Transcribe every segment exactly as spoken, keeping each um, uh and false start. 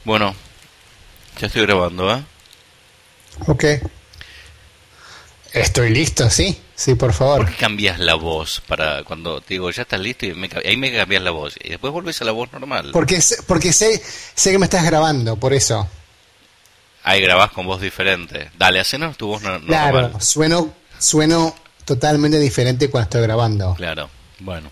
Bueno, ya estoy grabando, ¿eh? Ok. Estoy listo, sí. Sí, por favor. ¿Por qué cambias la voz para cuando te digo ya estás listo y me, ahí me cambias la voz y después volvés a la voz normal? Porque, sé- porque sé, sé que me estás grabando, por eso. Ahí grabás con voz diferente. Dale, hacenos tu voz no- normal. Claro, sueno, sueno totalmente diferente cuando estoy grabando. Claro, bueno.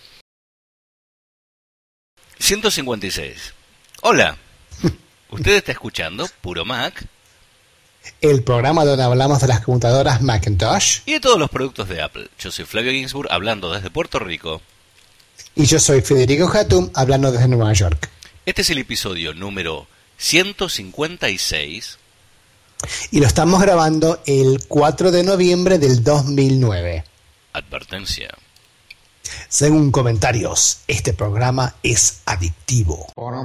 ciento cincuenta y seis. Hola. Usted está escuchando Puro Mac El programa donde hablamos de las computadoras Macintosh. y de todos los productos de Apple. Yo soy Flavio Ginsburg, hablando desde Puerto Rico. Y yo soy Federico Hatum, hablando desde Nueva York. Este es el episodio número ciento cincuenta y seis. Y lo estamos grabando el cuatro de noviembre del dos mil nueve. Advertencia. Según comentarios, este programa es adictivo.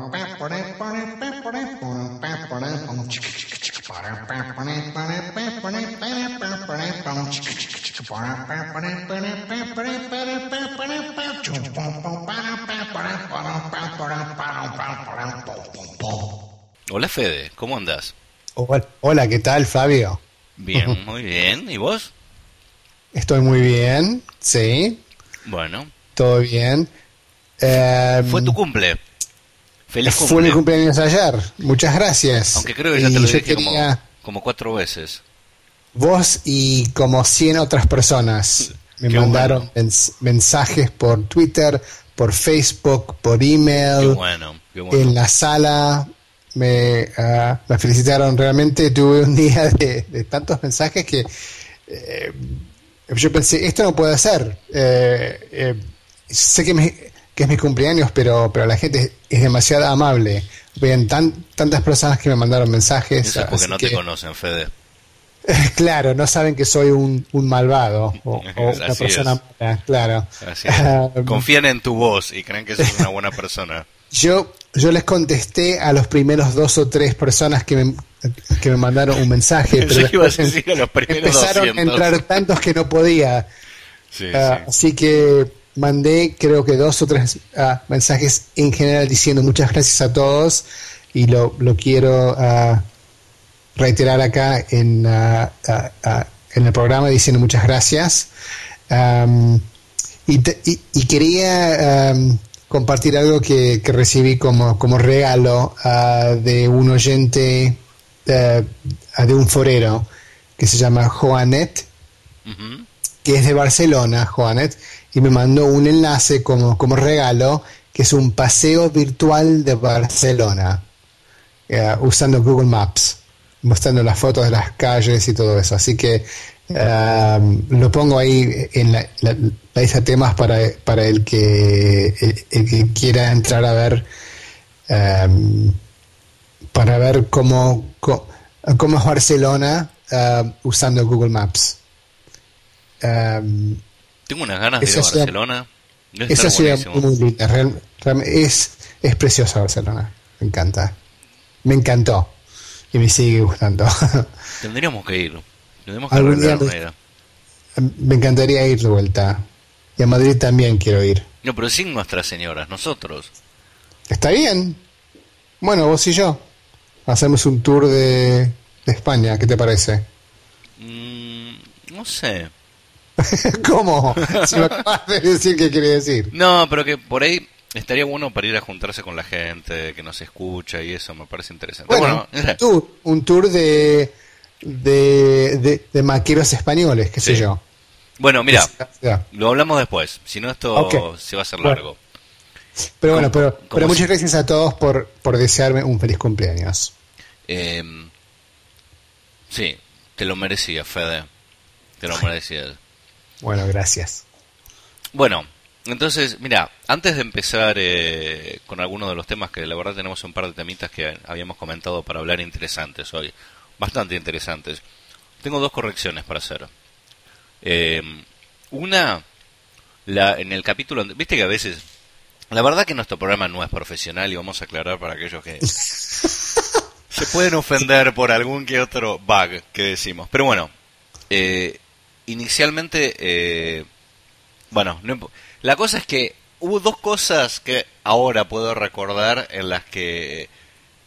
Hola Fede, ¿cómo andás? Hola, hola, ¿qué tal, Fabio? Bien, muy bien. ¿Y vos? Estoy muy bien, sí, Bueno, todo bien. Eh, fue tu cumple. Feliz fue cumple. mi cumpleaños ayer, muchas gracias. Aunque creo que ya te Y lo yo dije quería, como, como cuatro veces. vos y como cien otras personas me Qué mandaron bueno. mens- mensajes por Twitter, por Facebook, por Qué email, bueno, qué bueno. en la sala. Me, ah, me felicitaron, realmente tuve un día de, de tantos mensajes que eh, yo pensé, esto no puede ser. Eh, eh, sé que, me- que es mi cumpleaños, pero, pero la gente es, es demasiado amable. Ven tan, tantas personas que me mandaron mensajes. Eso es porque así no que, te conocen, Fede. claro, no saben que soy un, un malvado o, o una Así persona es. mala, claro. Así es. Ah, Confían en tu voz y creen que sos una buena persona. Yo, yo les contesté a los primeros dos o tres personas que me, que me mandaron un mensaje, pero Pensé que ibas a después decir a los primeros empezaron doscientos. a entrar tantos que no podía. Sí, Ah, sí. Así que mandé creo que dos o tres ah, mensajes en general diciendo muchas gracias a todos y lo, lo quiero ah, reiterar acá en, ah, ah, ah, en el programa diciendo muchas gracias. Am, y, te- y- y quería am, compartir algo que, que recibí como, como regalo ah, de un oyente, eh, de un forero que se llama Joanet, Ujú. que es de Barcelona, Juanet, y me mandó un enlace como, como regalo, que es un paseo virtual de Barcelona, eh, usando Google Maps, mostrando las fotos de las calles y todo eso. Así que eh, lo pongo ahí en la, la- la lista de temas para, para el, que, el, el que quiera entrar a ver, eh, para ver cómo, cómo, cómo es Barcelona eh, usando Google Maps. Um, Tengo unas ganas de ir a esa ciudad, Barcelona. Debe esa estar ciudad buenísimo. muy linda, real- real- es, es preciosa Barcelona, me encanta, me encantó y me sigue gustando. Tendríamos que ir. Tendríamos que Algún día arreglar una me, ida. me encantaría ir de vuelta, y a Madrid también quiero ir. No, pero sin nuestras señoras, nosotros. Está bien, bueno, vos y yo hacemos un tour de, de España, ¿qué te parece? Mm, no sé. ¿Cómo? Si me acabas de decir qué quiere decir. No, pero que por ahí estaría bueno para ir a juntarse con la gente que nos escucha y eso me parece interesante. Bueno, Bueno, un tour, un tour de, de, de, de maqueros españoles, qué sé Sí. yo. bueno, mira, Ya. lo hablamos después. Si no, esto Ok. se va a hacer Bueno. largo. Pero bueno, Como- pero, como pero si- muchas gracias a todos por, por desearme un feliz cumpleaños. Eh, sí, te lo merecías, Fede. Te lo merecías. Bueno, gracias. Bueno, entonces, mira, antes de empezar eh, con algunos de los temas que la verdad tenemos un par de temitas que habíamos comentado para hablar interesantes hoy, bastante interesantes, tengo dos correcciones para hacer. Eh, una, la, en el capítulo, viste que a veces, la verdad que nuestro programa no es profesional y vamos a aclarar para aquellos que se pueden ofender por algún que otro bug que decimos. Pero bueno, eh, inicialmente... Eh, Bueno, no impo- la cosa es que hubo dos cosas que ahora puedo recordar en las que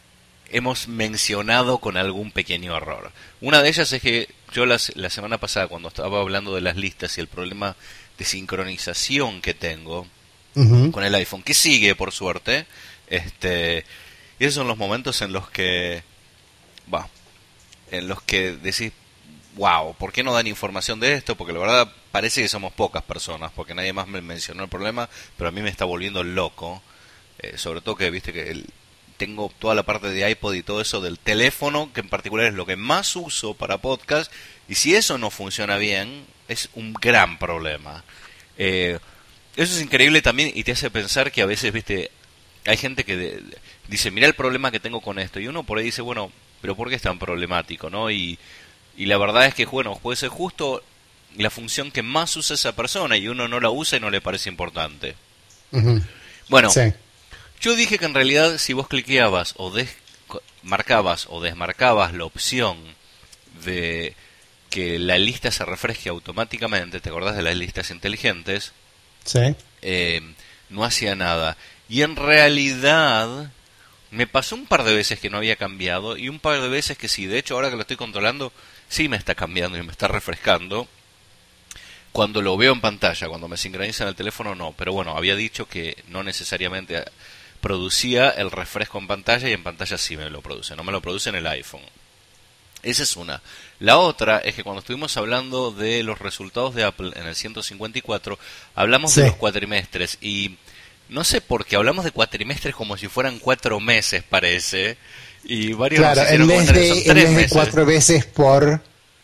hemos mencionado con algún pequeño error. Una de ellas es que yo las, la semana pasada, cuando estaba hablando de las listas y el problema de sincronización que tengo uh-huh. con el iPhone, que sigue por suerte, este, y esos son los momentos en los que, va, en los que decís, wow, ¿por qué no dan información de esto? Porque la verdad parece que somos pocas personas, porque nadie más me mencionó el problema, pero a mí me está volviendo loco, eh, sobre todo que viste que el, tengo toda la parte de iPod y todo eso del teléfono, que en particular es lo que más uso para podcast, y si eso no funciona bien, es un gran problema. Eh, eso es increíble también y te hace pensar que a veces, viste, hay gente que de, dice, mira el problema que tengo con esto, y uno por ahí dice, bueno, pero ¿por qué es tan problemático, no? Y, y la verdad es que, bueno, puede ser justo la función que más usa esa persona, y uno no la usa y no le parece importante. Uh-huh. Bueno, sí. Yo dije que en realidad si vos cliqueabas o des marcabas o desmarcabas la opción de que la lista se refresque automáticamente, ¿te acordás de las listas inteligentes? Sí. Eh, no hacía nada. Y en realidad me pasó un par de veces que no había cambiado y un par de veces que sí. De hecho, ahora que lo estoy controlando, sí me está cambiando y me está refrescando. Cuando lo veo en pantalla, cuando me sincroniza en el teléfono, no. Pero bueno, había dicho que no necesariamente producía el refresco en pantalla, y en pantalla sí me lo produce, no me lo produce en el iPhone. Esa es una. La otra es que cuando estuvimos hablando de los resultados de Apple en el ciento cincuenta y cuatro, hablamos sí. de los cuatrimestres, y no sé por qué hablamos de cuatrimestres como si fueran cuatro meses, parece, y varios claro, nos en vez de, son tres en vez meses. de cuatro veces por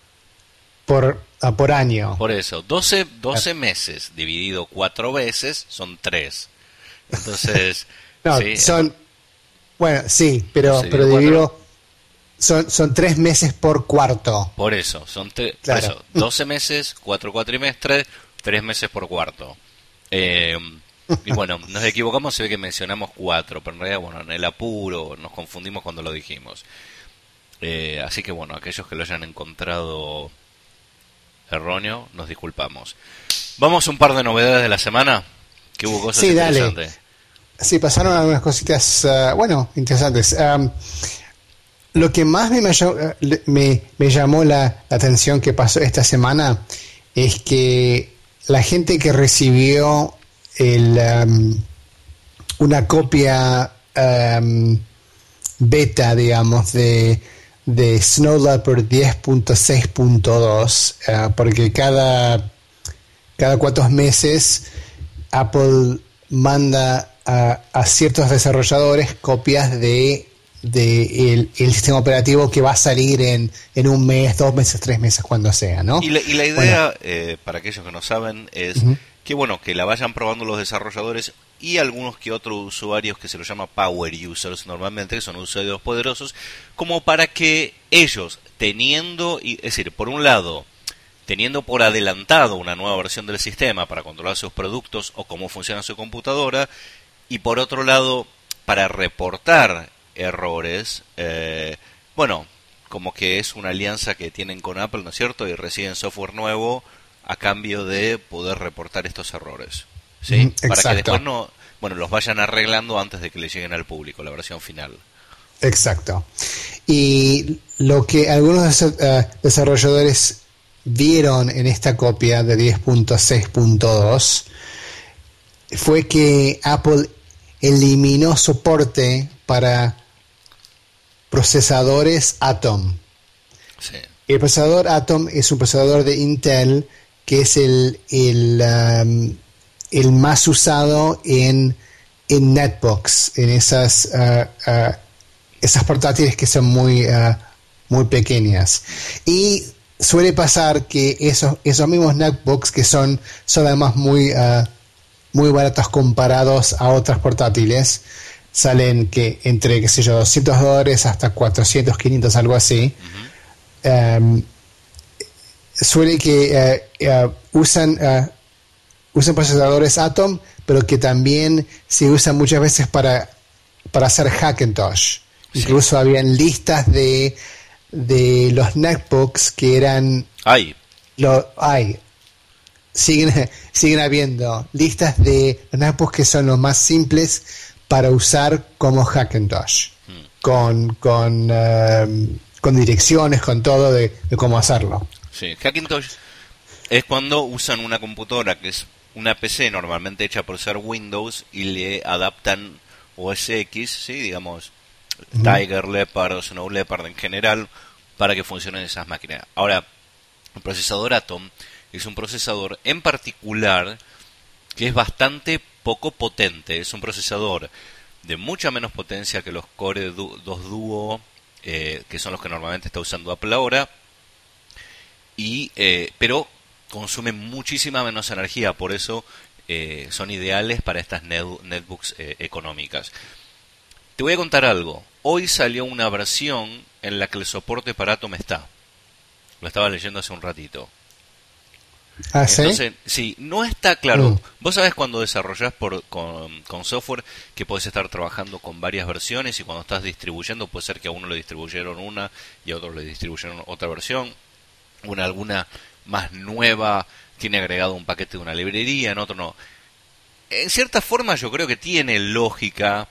por ah, por año. Por eso, doce, doce meses dividido cuatro veces son tres. Entonces no, sí, son, bueno, sí, pero, sí, pero divido, son, son tres meses por cuarto. Por eso, son tre- claro. por eso, doce meses, cuatro cuatrimestres, tres meses por cuarto. Eh, y bueno, nos equivocamos, se ve que mencionamos cuatro, pero en realidad, bueno, en el apuro nos confundimos cuando lo dijimos. Eh, así que bueno, aquellos que lo hayan encontrado erróneo, nos disculpamos. Vamos a un par de novedades de la semana, que hubo cosas sí, interesantes. Dale. Sí, pasaron algunas cositas, uh, bueno, interesantes. Um, lo que más me, me, me llamó la, la atención que pasó esta semana es que la gente que recibió el, um, una copia um, beta, digamos, de, de Snow Leopard diez punto seis punto dos, uh, porque cada, cada cuantos meses Apple manda A, a ciertos desarrolladores copias de, de el, el sistema operativo que va a salir en, en un mes, dos meses, tres meses, cuando sea, ¿no? Y la, y la idea, bueno. eh, para aquellos que no saben, es uh-huh. que bueno, que la vayan probando los desarrolladores y algunos que otros usuarios que se los llama power users normalmente, que son usuarios poderosos, como para que ellos, teniendo, es decir, por un lado, teniendo por adelantado una nueva versión del sistema para controlar sus productos o cómo funciona su computadora, y por otro lado, para reportar errores, eh, bueno, como que es una alianza que tienen con Apple, ¿no es cierto? Y reciben software nuevo a cambio de poder reportar estos errores, ¿sí? Mm, para que después no, bueno, los vayan arreglando antes de que le lleguen al público, la versión final. Exacto. Y lo que algunos uh, desarrolladores vieron en esta copia de diez punto seis punto dos fue que Apple eliminó soporte para procesadores Atom. Sí. El procesador Atom es un procesador de Intel que es el el, um, el más usado en, en netbooks, en esas uh, uh, esas portátiles que son muy uh, muy pequeñas. Y suele pasar que esos esos mismos netbooks que son son además muy uh, muy baratos comparados a otras portátiles, salen que entre, qué sé yo, doscientos dólares hasta cuatrocientos, quinientos, algo así. Uh-huh. Um, suele que uh, uh, usan uh, usan procesadores Atom, pero que también se usan muchas veces para, para hacer Hackintosh. Sí. Incluso habían listas de, de los netbooks que eran... Ay. Lo, ay. Siguen, siguen habiendo listas de los netbooks que son los más simples para usar como Hackintosh. con, con, eh, con direcciones, con todo de, de cómo hacerlo. Sí, Hackintosh es cuando usan una computadora que es una P C normalmente hecha por ser Windows y le adaptan O S X, sí, digamos, uh-huh. Tiger, Leopard o Snow Leopard en general, para que funcionen esas máquinas. Ahora, el procesador Atom es un procesador en particular que es bastante poco potente. Es un procesador de mucha menos potencia que los Core dos Duo, eh, que son los que normalmente está usando Apple ahora, y eh, pero consume muchísima menos energía, por eso eh, son ideales para estas net, netbooks eh, económicas. Te voy a contar algo. Hoy salió una versión en la que el soporte para Atom está. Lo estaba leyendo hace un ratito. ¿Ah, sí? Entonces, sí, no está claro. Mm. Vos sabés cuando desarrollás por, con, con software que podés estar trabajando con varias versiones, y cuando estás distribuyendo puede ser que a uno le distribuyeron una y a otro le distribuyeron otra versión. Una alguna más nueva tiene agregado un paquete de una librería, en otro no. En cierta forma yo creo que tiene lógica.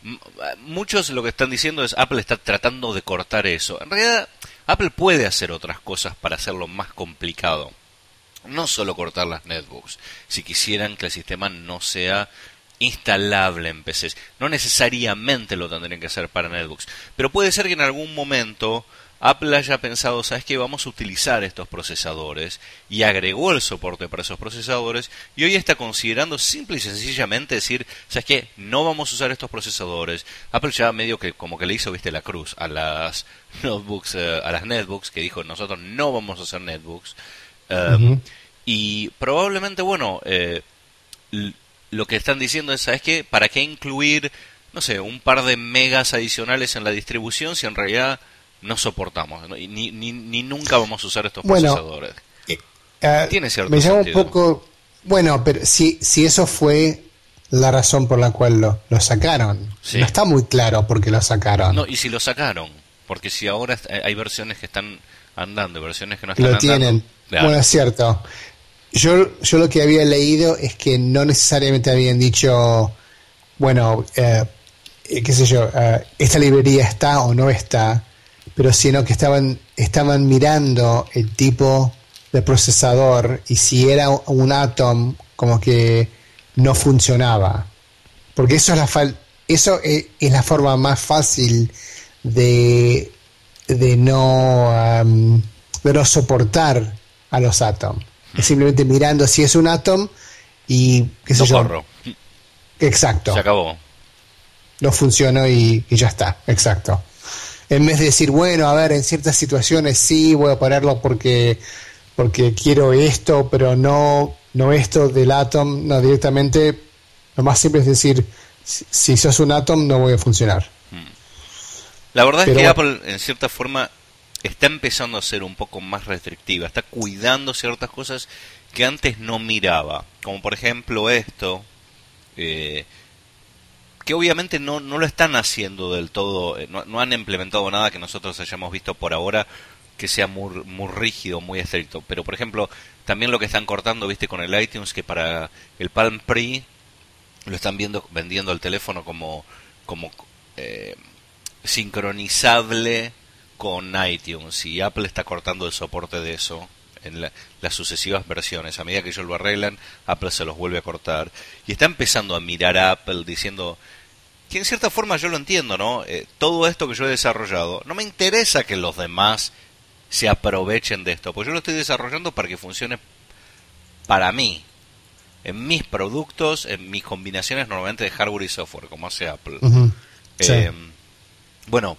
Muchos lo que están diciendo es Apple está tratando de cortar eso. En realidad Apple puede hacer otras cosas para hacerlo más complicado. No solo cortar las netbooks. Si quisieran que el sistema no sea instalable en P Cs. No necesariamente lo tendrían que hacer para netbooks. Pero puede ser que en algún momento Apple haya pensado, ¿sabes qué? Vamos a utilizar estos procesadores, y agregó el soporte para esos procesadores, y hoy está considerando simple y sencillamente decir, ¿sabes qué? No vamos a usar estos procesadores. Apple ya medio que como que le hizo, viste, la cruz a las notebooks, eh, a las netbooks, que dijo, nosotros no vamos a hacer netbooks. Um, uh-huh. Y probablemente, bueno, eh, l- lo que están diciendo es, ¿sabes qué? ¿Para qué incluir, no sé, un par de megas adicionales en la distribución si en realidad no soportamos, ¿no? Y ni, ni, ni nunca vamos a usar estos bueno, procesadores? Eh, uh, Tiene cierto me llama sentido. Un poco, bueno, pero si, si eso fue la razón por la cual lo, lo sacaron, sí. No está muy claro por qué lo sacaron. No, y si lo sacaron, porque si ahora hay versiones que están andando y versiones que no lo están tienen. andando. Claro. Bueno, es cierto. Yo, yo lo que había leído es que no necesariamente habían dicho, bueno, eh, qué sé yo, uh, esta librería está o no está, pero sino que estaban, estaban mirando el tipo de procesador y si era un Atom, como que no funcionaba. Porque eso es la, fal- eso es, es la forma más fácil de, de, no, um, de no soportar a los Atom. Es simplemente mirando si es un Atom y qué sé no yo. Corro. Exacto. Se acabó. No funcionó y, y ya está. Exacto. En vez de decir, bueno, a ver, en ciertas situaciones sí voy a ponerlo porque porque quiero esto, pero no no esto del Atom, no, directamente lo más simple es decir, si, si sos un Atom no voy a funcionar. La verdad pero, es que Apple en cierta forma está empezando a ser un poco más restrictiva, está cuidando ciertas cosas que antes no miraba, como por ejemplo esto, eh, que obviamente no, no lo están haciendo del todo, eh, no, no han implementado nada que nosotros hayamos visto por ahora que sea muy, muy rígido, muy estricto, pero por ejemplo también lo que están cortando, viste, con el iTunes, que para el Palm Pre lo están viendo, vendiendo el teléfono como, como eh, sincronizable con iTunes, y Apple está cortando el soporte de eso en la, las sucesivas versiones. A medida que ellos lo arreglan, Apple se los vuelve a cortar, y está empezando a mirar a Apple diciendo que en cierta forma yo lo entiendo, ¿no? Eh, todo esto que yo he desarrollado, no me interesa que los demás se aprovechen de esto, pues yo lo estoy desarrollando para que funcione para mí, en mis productos, en mis combinaciones normalmente de hardware y software, como hace Apple. Uh-huh. Sí. Eh, bueno,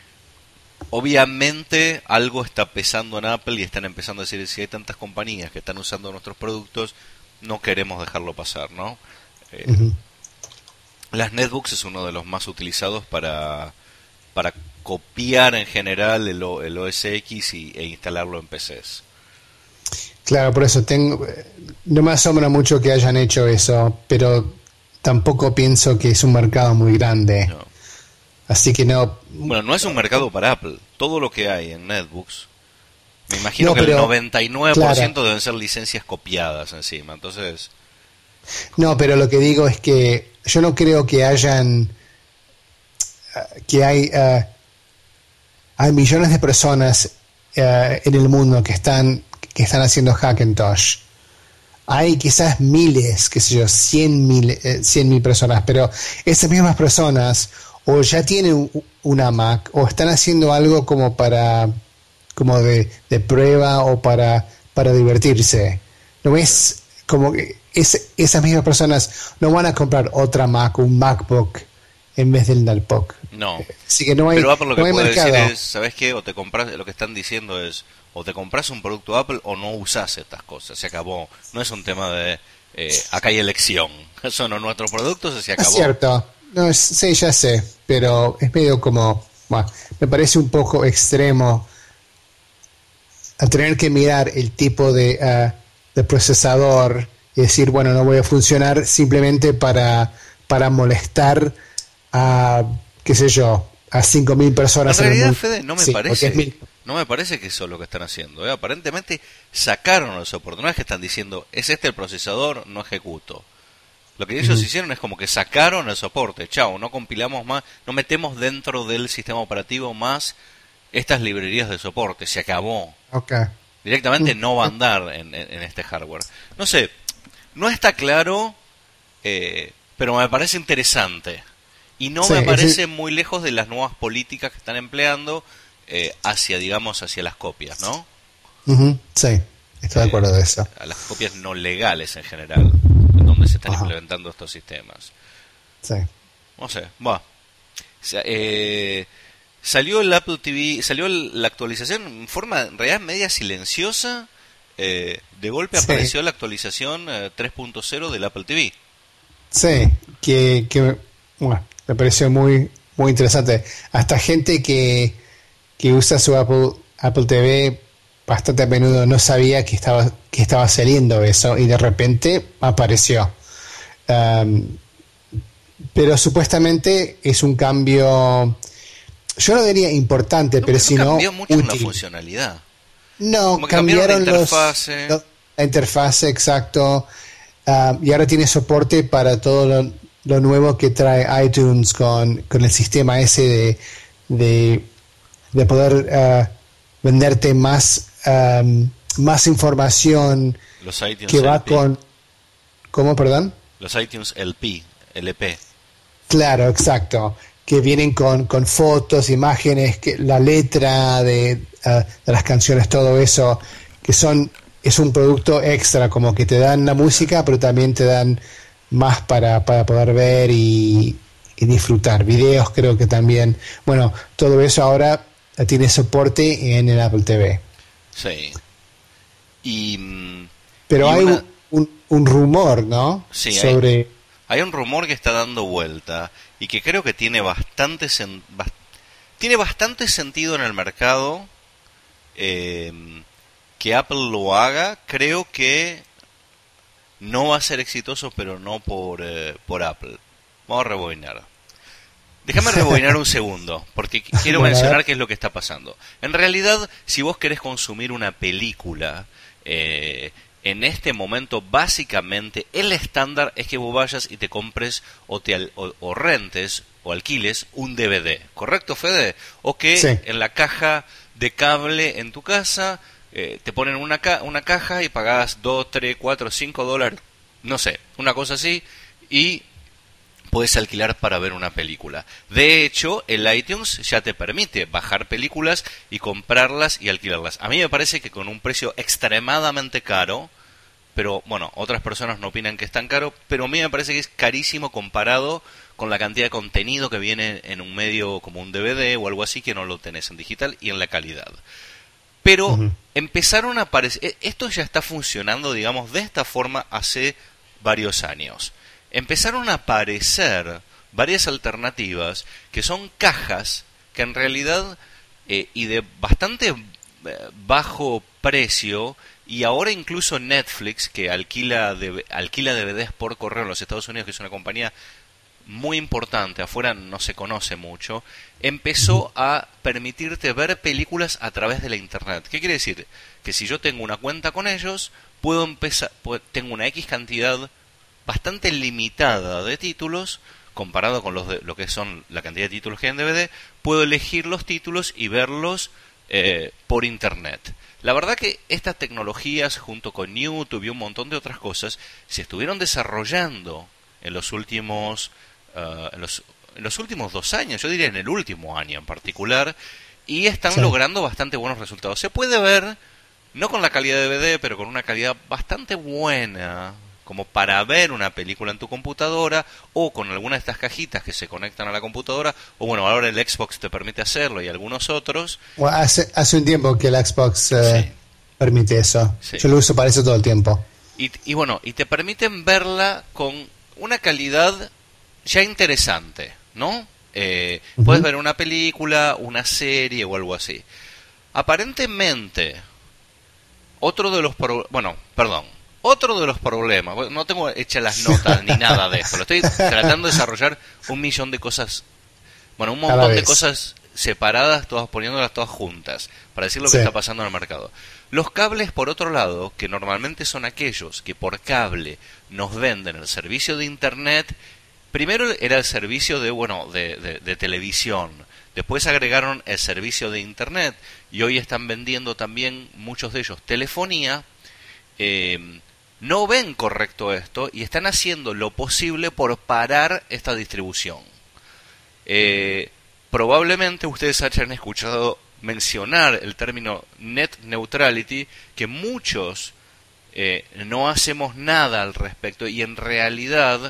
obviamente algo está pesando en Apple y están empezando a decir, si hay tantas compañías que están usando nuestros productos, no queremos dejarlo pasar, ¿no? Eh, uh-huh. Las netbooks es uno de los más utilizados para, para copiar en general el, o, el O S X y, e instalarlo en P Cs. Claro, por eso tengo, no me asombra mucho que hayan hecho eso, pero tampoco pienso que es un mercado muy grande. No. Así que no... Bueno, no es un mercado para Apple. Todo lo que hay en netbooks, me imagino no, que pero, el noventa y nueve por ciento claro. deben ser licencias copiadas encima. Entonces... No, pero lo que digo es que yo no creo que hayan que hay, uh, hay millones de personas uh, en el mundo que están, que están haciendo Hackintosh. Hay quizás miles, qué sé yo, cien mil, eh, cien mil personas, pero esas mismas personas o ya tienen una Mac o están haciendo algo como para, como de, de prueba o para, para divertirse. No es como que es, esas mismas personas no van a comprar otra Mac, un MacBook en vez del Notebook. No. Así que no hay, pero Apple lo no que hay puede mercado. decir es, ¿sabes qué? O te compras, lo que están diciendo es, o te compras un producto Apple o no usás estas cosas. Se acabó. No es un tema de, eh, acá hay elección. Son nuestros productos, se acabó. Es cierto. No, es, sí, ya sé, pero es medio como, bueno, me parece un poco extremo a tener que mirar el tipo de, uh, de procesador y decir, bueno, no voy a funcionar simplemente para, para molestar a, qué sé yo, a cinco mil personas en en, realidad, el mundo. Fede, no me Sí, parece no me parece que eso es lo que están haciendo, ¿eh? Aparentemente sacaron el soporte. No es que están diciendo, es este el procesador, no ejecuto. Lo que ellos uh-huh. hicieron es como que sacaron el soporte. Chao, no compilamos más, no metemos dentro del sistema operativo más estas librerías de soporte. Se acabó. Okay. Directamente uh-huh. no va a andar en, en, en este hardware. No sé, no está claro, eh, pero me parece interesante. Y no sí, me parece es... muy lejos de las nuevas políticas que están empleando eh, hacia, digamos, hacia las copias, ¿no? Uh-huh. Sí, estoy de acuerdo eh, de eso. A las copias no legales en general, donde se están Ajá. implementando estos sistemas. Sí. No sé, va. Eh, salió el Apple T V, salió el, la actualización en forma en realidad media silenciosa. Eh, de golpe sí. apareció la actualización eh, tres punto cero del Apple T V. Sí, que, que bueno, me pareció muy muy interesante. Hasta gente que, que usa su Apple Apple T V bastante a menudo no sabía que estaba que estaba saliendo eso y de repente apareció. Um, pero supuestamente es un cambio, yo no diría importante, no, pero, pero si no no cambió mucho útil. en la funcionalidad. No, Como que cambiaron la interfase. Los, la interfase, exacto. Uh, y ahora tiene soporte para todo lo, lo nuevo que trae iTunes con, con el sistema ese de, de, de poder uh, venderte más, um, más información Los iTunes que va L P. con... ¿Cómo, perdón? Los iTunes L P, L P. Claro, exacto. Que vienen con, con fotos, imágenes, que la letra de, uh, de las canciones, todo eso, que son es un producto extra, como que te dan la música, pero también te dan más para, para poder ver y, y disfrutar. Videos creo que también. Bueno, todo eso ahora tiene soporte en el Apple T V. Sí. Y, pero y hay una... un, un rumor, ¿no? Sí, sobre... Hay, hay un rumor que está dando vuelta y que creo que tiene bastante, sen... Bast... tiene bastante sentido en el mercado. Eh... que Apple lo haga. Creo que no va a ser exitoso, pero no por, eh, por Apple. Vamos a rebobinar. Déjame rebobinar un segundo, porque quiero bueno, mencionar qué es lo que está pasando. En realidad, si vos querés consumir una película, eh, en este momento, básicamente, el estándar es que vos vayas y te compres o, te al, o, o rentes o alquiles un D V D. ¿Correcto, Fede? O que sí. en la caja de cable en tu casa... Eh, te ponen una, ca- una caja y pagás dos, tres, cuatro, cinco dólares, no sé, una cosa así, y puedes alquilar para ver una película. De hecho, el iTunes ya te permite bajar películas y comprarlas y alquilarlas. A mí me parece que con un precio extremadamente caro, pero bueno, otras personas no opinan que es tan caro, pero a mí me parece que es carísimo comparado con la cantidad de contenido que viene en un medio como un D V D o algo así, que no lo tenés en digital y en la calidad. Pero uh-huh. empezaron a aparecer, esto ya está funcionando, digamos, de esta forma hace varios años. Empezaron a aparecer varias alternativas que son cajas que en realidad, eh, y de bastante bajo precio, y ahora incluso Netflix, que alquila, de, alquila D V Ds por correo en los Estados Unidos, que es una compañía muy importante, afuera no se conoce mucho, empezó a permitirte ver películas a través de la internet. ¿Qué quiere decir? Que si yo tengo una cuenta con ellos, puedo empezar, puedo, tengo una X cantidad bastante limitada de títulos comparado con los de, lo que son la cantidad de títulos que hay en D V D, puedo elegir los títulos y verlos eh, por internet. La verdad que estas tecnologías, junto con YouTube y un montón de otras cosas, se estuvieron desarrollando en los últimos, uh, en los, en los últimos dos años, yo diría en el último año en particular, y están sí. logrando bastante buenos resultados. Se puede ver, no con la calidad de D V D, pero con una calidad bastante buena, como para ver una película en tu computadora, o con alguna de estas cajitas que se conectan a la computadora, o bueno, ahora el Xbox te permite hacerlo y algunos otros. Bueno, hace, hace un tiempo que el Xbox eh, sí. permite eso. Sí. Yo lo uso para eso todo el tiempo. Y, y bueno, y te permiten verla con una calidad ya interesante, ¿no? Eh, uh-huh. Puedes ver una película, una serie o algo así. Aparentemente, otro de los... Pro- bueno, perdón. Otro de los problemas, no tengo hechas las notas ni nada de esto, lo estoy tratando de desarrollar un millón de cosas, bueno, un montón de cosas separadas, todas poniéndolas todas juntas, para decir lo sí. que está pasando en el mercado. Los cables, por otro lado, que normalmente son aquellos que por cable nos venden el servicio de internet, primero era el servicio de, bueno, de, de, de televisión, después agregaron el servicio de internet, y hoy están vendiendo también, muchos de ellos, telefonía. eh, No ven correcto esto y están haciendo lo posible por parar esta distribución. Eh, probablemente ustedes hayan escuchado mencionar el término net neutrality, que muchos eh, no hacemos nada al respecto y en realidad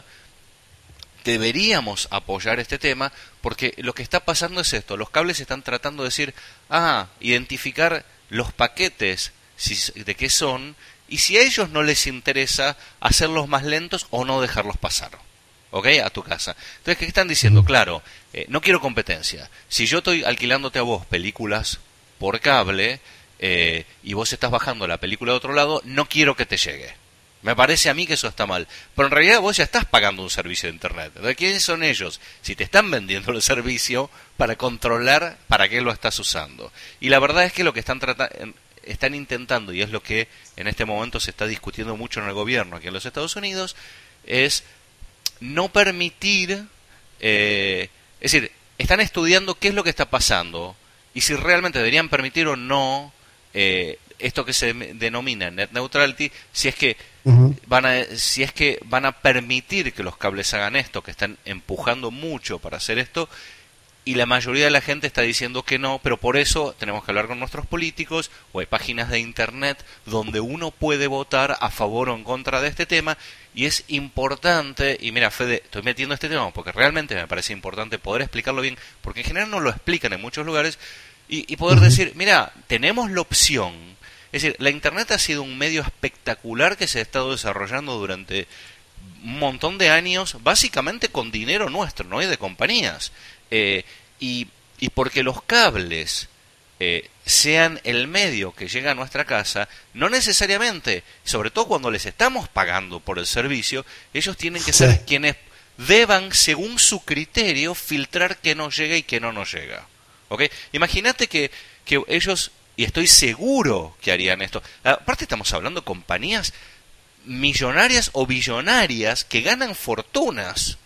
deberíamos apoyar este tema, porque lo que está pasando es esto: los cables están tratando de decir, ah, identificar los paquetes si, de qué son, y si a ellos no les interesa hacerlos más lentos o no dejarlos pasar, ¿ok? A tu casa. Entonces, ¿qué están diciendo? Claro, eh, no quiero competencia. Si yo estoy alquilándote a vos películas por cable eh, y vos estás bajando la película de otro lado, no quiero que te llegue. Me parece a mí que eso está mal. Pero en realidad vos ya estás pagando un servicio de internet. Entonces, ¿quiénes son ellos? Si te están vendiendo el servicio para controlar para qué lo estás usando. Y la verdad es que lo que están tratando... están intentando, y es lo que en este momento se está discutiendo mucho en el gobierno aquí en los Estados Unidos, es no permitir, eh, es decir, están estudiando qué es lo que está pasando y si realmente deberían permitir o no eh, esto que se denomina net neutrality, si es que uh-huh. van a, si es que van a permitir que los cables hagan esto, que están empujando mucho para hacer esto. Y la mayoría de la gente está diciendo que no, pero por eso tenemos que hablar con nuestros políticos, o hay páginas de internet donde uno puede votar a favor o en contra de este tema, y es importante, y mira, Fede, estoy metiendo este tema porque realmente me parece importante poder explicarlo bien, porque en general no lo explican en muchos lugares, y, y poder uh-huh. decir, mira, tenemos la opción, es decir, la internet ha sido un medio espectacular que se ha estado desarrollando durante un montón de años, básicamente con dinero nuestro, no y de compañías. Eh, y, y porque los cables eh, sean el medio que llega a nuestra casa, no necesariamente, sobre todo cuando les estamos pagando por el servicio, ellos tienen que ser sí. quienes deban, según su criterio, filtrar qué nos llega y qué no nos llega. ¿Okay? Imagínate que, que ellos, y estoy seguro que harían esto, aparte estamos hablando de compañías millonarias o billonarias que ganan fortunas.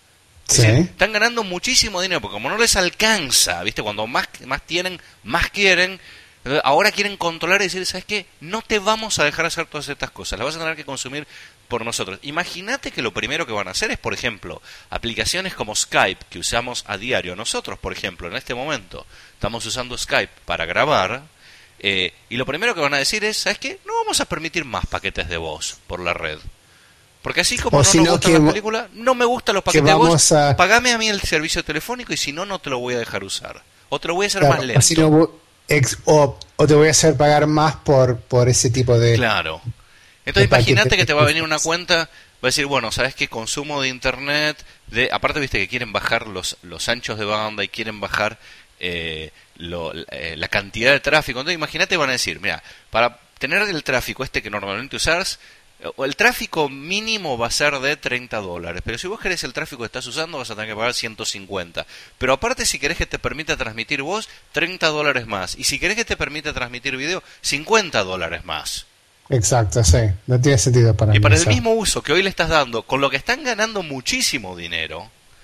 Sí. Están ganando muchísimo dinero, porque como no les alcanza, ¿viste? Cuando más, más tienen, más quieren. Ahora quieren controlar y decir, ¿sabes qué? No te vamos a dejar hacer todas estas cosas, las vas a tener que consumir por nosotros. Imagínate que lo primero que van a hacer es, por ejemplo, aplicaciones como Skype, que usamos a diario. Nosotros, por ejemplo, en este momento, estamos usando Skype para grabar, eh, y lo primero que van a decir es, ¿sabes qué? No vamos a permitir más paquetes de voz por la red. Porque así como o no si nos no gusta que, la película, no me gustan los paquetes de voz, a... pagame a mí el servicio telefónico y si no, no te lo voy a dejar usar. O te lo voy a hacer claro, más lento. O, si no, ex, o, o te voy a hacer pagar más por, por ese tipo de... Claro. Entonces imagínate que te va a venir una cuenta, va a decir, bueno, ¿sabes qué? Consumo de internet, de aparte viste que quieren bajar los, los anchos de banda y quieren bajar eh, lo, eh, la cantidad de tráfico. Entonces imagínate, van a decir, mira, para tener el tráfico este que normalmente usás, el tráfico mínimo va a ser de treinta dólares, pero si vos querés el tráfico que estás usando vas a tener que pagar ciento cincuenta. Pero aparte, si querés que te permita transmitir voz, treinta dólares más. Y si querés que te permita transmitir video, cincuenta dólares más. Exacto, sí. No tiene sentido para mí. Y para eso. el mismo uso que hoy le estás dando, con lo que están ganando muchísimo dinero,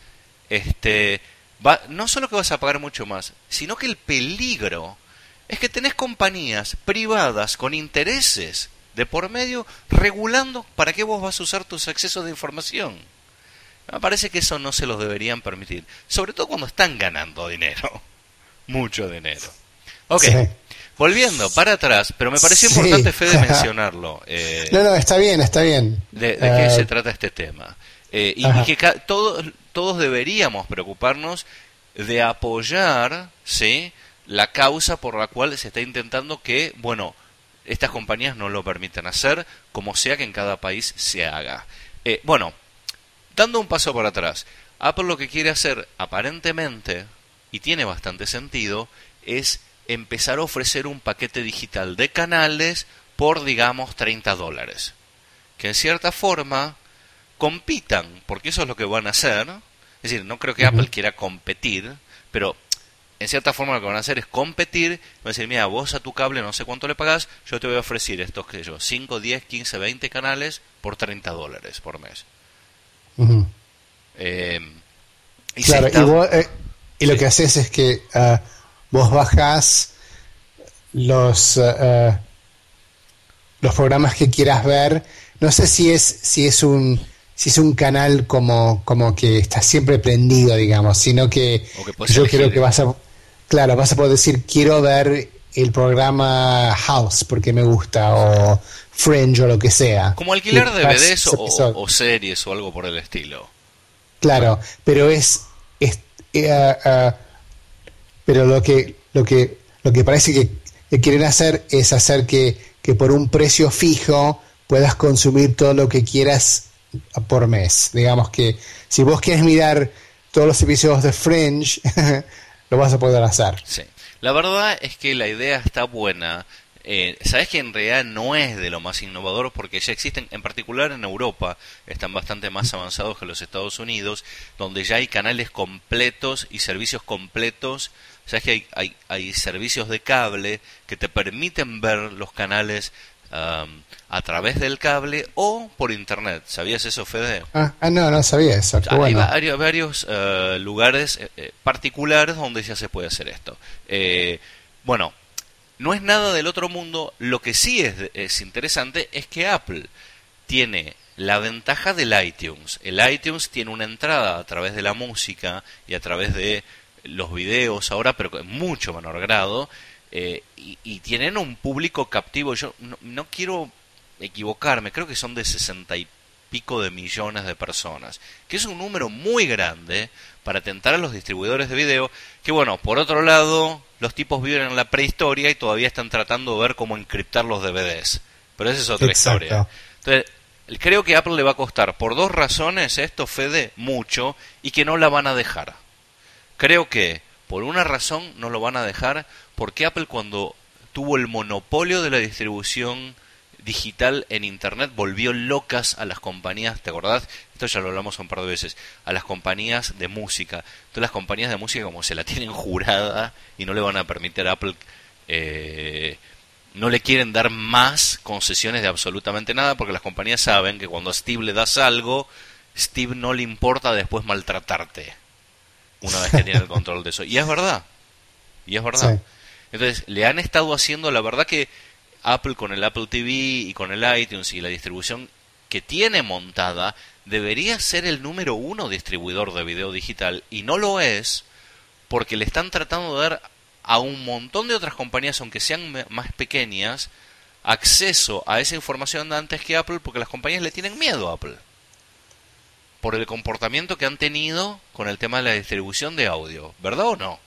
este, va, no solo que vas a pagar mucho más, sino que el peligro es que tenés compañías privadas con intereses de por medio regulando para qué vos vas a usar tus accesos de información. Me parece que eso no se los deberían permitir, sobre todo cuando están ganando dinero, mucho dinero. Ok, sí. Volviendo para atrás, pero me pareció sí. importante, Fede, mencionarlo. Eh, no, no, está bien, está bien. De, de uh, qué se trata este tema. Eh, y, y que ca todos, todos deberíamos preocuparnos de apoyar, ¿sí?, la causa por la cual se está intentando que, bueno, estas compañías no lo permitan hacer, como sea que en cada país se haga. Eh, bueno, dando un paso para atrás, Apple lo que quiere hacer, aparentemente, y tiene bastante sentido, es empezar a ofrecer un paquete digital de canales por, digamos, treinta dólares. Que en cierta forma compitan, porque eso es lo que van a hacer. Es decir, no creo que uh-huh. Apple quiera competir, pero en cierta forma lo que van a hacer es competir. Van a decir, mira, vos a tu cable no sé cuánto le pagás, yo te voy a ofrecer estos, qué sé yo, cinco, diez, quince, veinte canales por treinta dólares por mes. Uh-huh. Eh, y claro, está... y, vos, eh, y lo sí. que haces es que uh, vos bajás los uh, los programas que quieras ver. No sé si es si es un si es un canal como como que está siempre prendido, digamos, sino que, que yo creo que vas a claro vas a poder decir quiero ver el programa House porque me gusta, o Fringe o lo que sea, como alquilar D V Ds o, o series o algo por el estilo. Claro, pero es, es uh, uh, pero lo que lo que lo que parece que, que quieren hacer es hacer que, que por un precio fijo puedas consumir todo lo que quieras por mes. Digamos que si vos quieres mirar todos los episodios de Fringe, lo vas a poder hacer. Sí, la verdad es que la idea está buena. Eh, Sabes que en realidad no es de lo más innovador, porque ya existen, en particular en Europa, están bastante más avanzados que los Estados Unidos, donde ya hay canales completos y servicios completos. Sabes que hay, hay, hay servicios de cable que te permiten ver los canales um, a través del cable o por internet. ¿Sabías eso, Fede? Ah, ah no, no sabía eso. Qué hay bueno. varios, varios uh, lugares eh, particulares donde ya se puede hacer esto. Eh, bueno, no es nada del otro mundo. Lo que sí es, es interesante es que Apple tiene la ventaja del iTunes. El iTunes tiene una entrada a través de la música y a través de los videos ahora, pero en mucho menor grado, eh, y, y tienen un público captivo. Yo no, no quiero equivocarme, creo que son de sesenta y pico de millones de personas, que es un número muy grande para tentar a los distribuidores de video, que bueno, por otro lado, los tipos viven en la prehistoria y todavía están tratando de ver cómo encriptar los D V Ds, pero esa es otra Exacto. historia. Entonces, creo que a Apple le va a costar, por dos razones, esto, Fede, mucho, y que no la van a dejar. Creo que, por una razón, no lo van a dejar, porque Apple, cuando tuvo el monopolio de la distribución digital en internet, volvió locas a las compañías, ¿te acordás? Esto ya lo hablamos un par de veces, a las compañías de música. Entonces las compañías de música, como se la tienen jurada y no le van a permitir a Apple, eh, no le quieren dar más concesiones de absolutamente nada, porque las compañías saben que cuando a Steve le das algo, Steve no le importa después maltratarte una vez que tiene el control de eso. Y es verdad, y es verdad. Sí. Entonces le han estado haciendo, la verdad que Apple, con el Apple T V y con el iTunes y la distribución que tiene montada, debería ser el número uno distribuidor de video digital, y no lo es, porque le están tratando de dar a un montón de otras compañías, aunque sean más pequeñas, acceso a esa información antes que Apple, porque las compañías le tienen miedo a Apple por el comportamiento que han tenido con el tema de la distribución de audio, ¿verdad o no?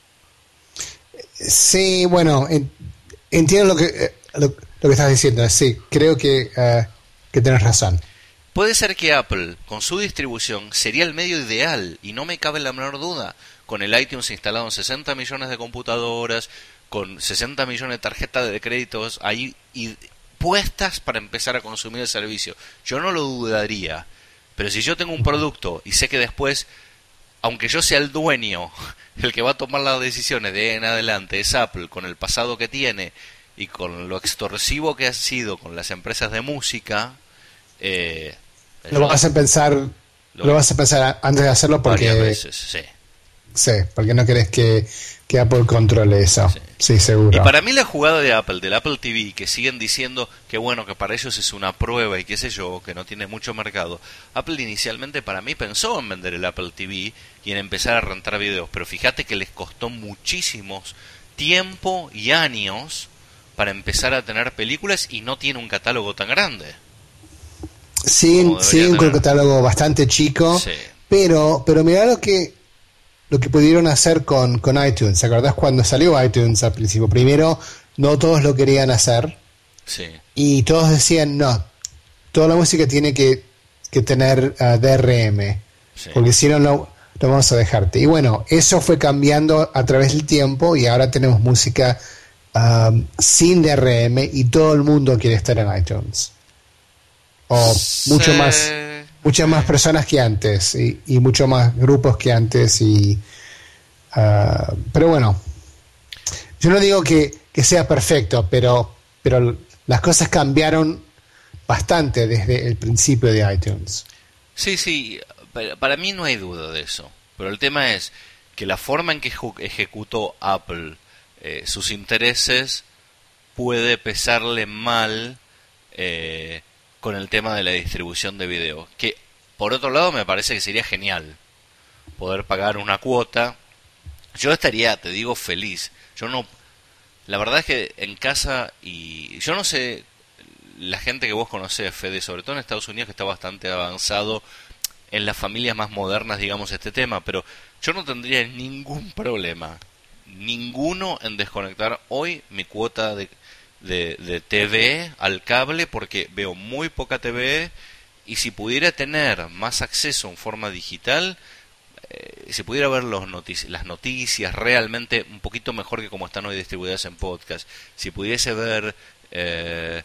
Sí, bueno, en, entiendo lo que lo, lo que estás diciendo. Sí, creo que uh, que tienes razón. Puede ser que Apple, con su distribución, sería el medio ideal, y no me cabe la menor duda, con el iTunes instalado en sesenta millones de computadoras, con sesenta millones de tarjetas de créditos ahí y puestas para empezar a consumir el servicio. Yo no lo dudaría, pero si yo tengo un producto y sé que después, aunque yo sea el dueño, el que va a tomar las decisiones de en adelante es Apple, con el pasado que tiene y con lo extorsivo que ha sido con las empresas de música, eh, lo vas a pensar Lo, lo vas a pensar antes de hacerlo porque... Varias veces, sí. Sí, porque no querés que, que Apple controle eso. Sí. Sí, seguro. Y para mí la jugada de Apple, del Apple T V, que siguen diciendo que bueno, que para ellos es una prueba y qué sé yo, que no tiene mucho mercado. Apple inicialmente para mí pensó en vender el Apple T V y en empezar a rentar videos, pero fíjate que les costó muchísimos tiempo y años para empezar a tener películas y no tiene un catálogo tan grande. Sí, sí, un tener. catálogo bastante chico, sí. pero pero mirá lo que lo que pudieron hacer con, con iTunes. ¿Te acordás cuando salió iTunes al principio? Primero, no todos lo querían hacer. Sí. Y todos decían, no, toda la música tiene que, que tener uh, D R M. Sí. Porque si no, no, no vamos a dejarte. Y bueno, eso fue cambiando a través del tiempo y ahora tenemos música um, sin D R M y todo el mundo quiere estar en iTunes. O sí. mucho más... Muchas más personas que antes y, y muchos más grupos que antes y uh, pero bueno, yo no digo que, que sea perfecto, pero pero las cosas cambiaron bastante desde el principio de iTunes. Sí, sí, para mí no hay duda de eso, pero el tema es que la forma en que ejecutó Apple eh, sus intereses puede pesarle mal eh, con el tema de la distribución de video, que por otro lado me parece que sería genial poder pagar una cuota. Yo estaría, te digo, feliz. Yo no, la verdad es que en casa, y yo no sé, la gente que vos conocés, Fede, sobre todo en Estados Unidos, que está bastante avanzado en las familias más modernas, digamos, este tema, pero yo no tendría ningún problema, ninguno, en desconectar hoy mi cuota de De, de T V al cable, porque veo muy poca T V y si pudiera tener más acceso en forma digital, eh, si pudiera ver los notici- las noticias realmente un poquito mejor que como están hoy distribuidas en podcast, si pudiese ver eh,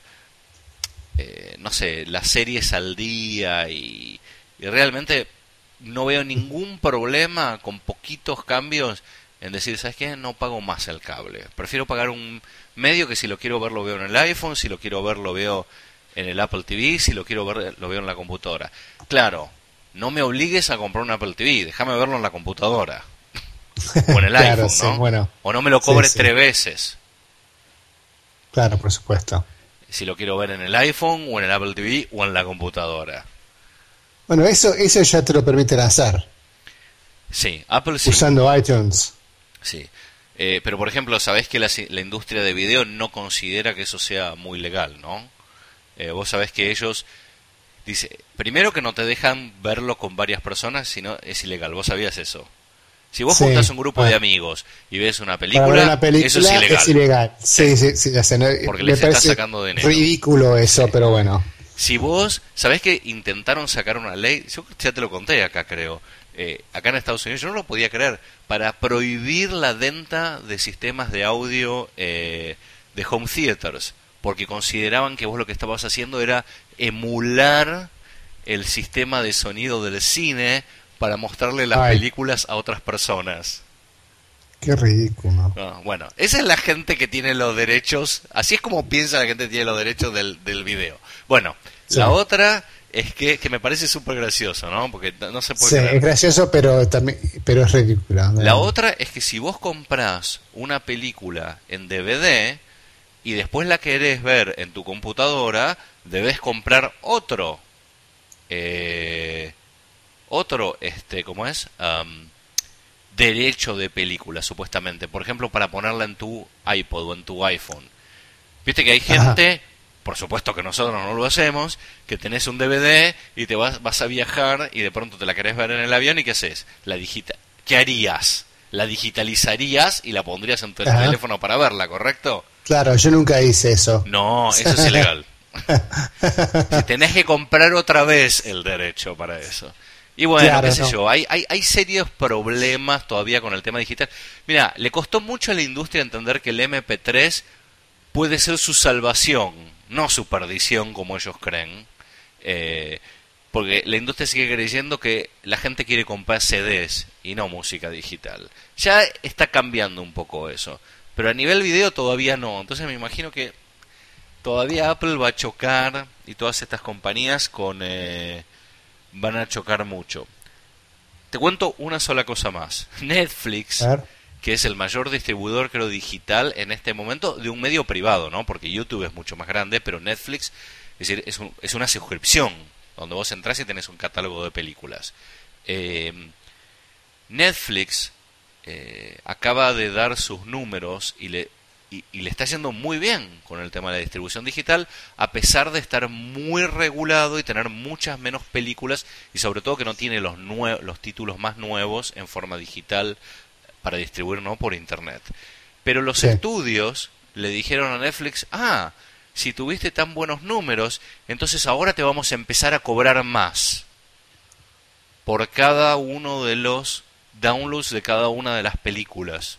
eh, no sé, las series al día y, y realmente no veo ningún problema con poquitos cambios en decir, ¿sabes qué? No pago más el cable. Prefiero pagar un medio que si lo quiero ver lo veo en el iPhone, si lo quiero ver lo veo en el Apple T V, si lo quiero ver lo veo en la computadora. Claro, no me obligues a comprar un Apple T V, déjame verlo en la computadora. O en el claro, iPhone, sí, ¿no? Bueno, o no me lo cobre sí, sí. tres veces. Claro, por supuesto. Si lo quiero ver en el iPhone, o en el Apple T V, o en la computadora. Bueno, eso, eso ya te lo permiten hacer. Sí, Apple sí. Usando iTunes. Sí, eh, pero por ejemplo, sabés que la, la industria de video no considera que eso sea muy legal, ¿no? Eh, vos sabés que ellos, dice, primero que no te dejan verlo con varias personas, sino es ilegal. ¿Vos sabías eso? Si vos sí, juntas un grupo ah. de amigos y ves una película, una película eso es ilegal. Es ilegal. Sí, sí, sí, ya sé, no, porque me les estás sacando dinero. Ridículo eso, sí. Pero bueno. Si vos, sabés que intentaron sacar una ley, yo ya te lo conté acá, creo. Eh, acá en Estados Unidos, yo no lo podía creer, para prohibir la venta de sistemas de audio eh, de home theaters, porque consideraban que vos lo que estabas haciendo era emular el sistema de sonido del cine para mostrarle las Ay. películas a otras personas. Qué ridículo. No, bueno, esa es la gente que tiene los derechos, así es como piensa la gente que tiene los derechos del, del video. Bueno, sí. La otra es que, que me parece súper gracioso, ¿no? Porque no se puede Sí, creer. Es gracioso, pero también pero es ridículo. ¿No? La otra es que si vos comprás una película en D V D y después la querés ver en tu computadora, debes comprar otro, eh, otro, este, ¿cómo es? Um, derecho de película, supuestamente. Por ejemplo, para ponerla en tu iPod o en tu iPhone. Viste que hay gente... Ajá. Por supuesto que nosotros no lo hacemos, que tenés un D V D y te vas, vas a viajar y de pronto te la querés ver en el avión y ¿qué haces? La digita ¿Qué harías? La digitalizarías y la pondrías en tu Ajá. teléfono para verla, ¿correcto? Claro, yo nunca hice eso. No, eso es ilegal. Si tenés que comprar otra vez el derecho para eso. Y bueno, claro, qué sé no. yo, hay, hay, hay serios problemas todavía con el tema digital. Mira, le costó mucho a la industria entender que el eme pe tres puede ser su salvación, no su perdición como ellos creen, eh, porque la industria sigue creyendo que la gente quiere comprar ce des y no música digital. Ya está cambiando un poco eso, pero a nivel video todavía no. Entonces me imagino que todavía Apple va a chocar y todas estas compañías con eh, van a chocar mucho. Te cuento una sola cosa más. Netflix, que es el mayor distribuidor, creo, digital en este momento de un medio privado, ¿no? Porque YouTube es mucho más grande, pero Netflix, es decir, es, un, es una suscripción, donde vos entrás y tenés un catálogo de películas. Eh, Netflix eh, acaba de dar sus números y le, y, y le está yendo muy bien con el tema de la distribución digital, a pesar de estar muy regulado y tener muchas menos películas, y sobre todo que no tiene los, nue los títulos más nuevos en forma digital para distribuir, ¿no?, por internet. Pero los sí. estudios le dijeron a Netflix, ah, si tuviste tan buenos números, entonces ahora te vamos a empezar a cobrar más por cada uno de los downloads de cada una de las películas.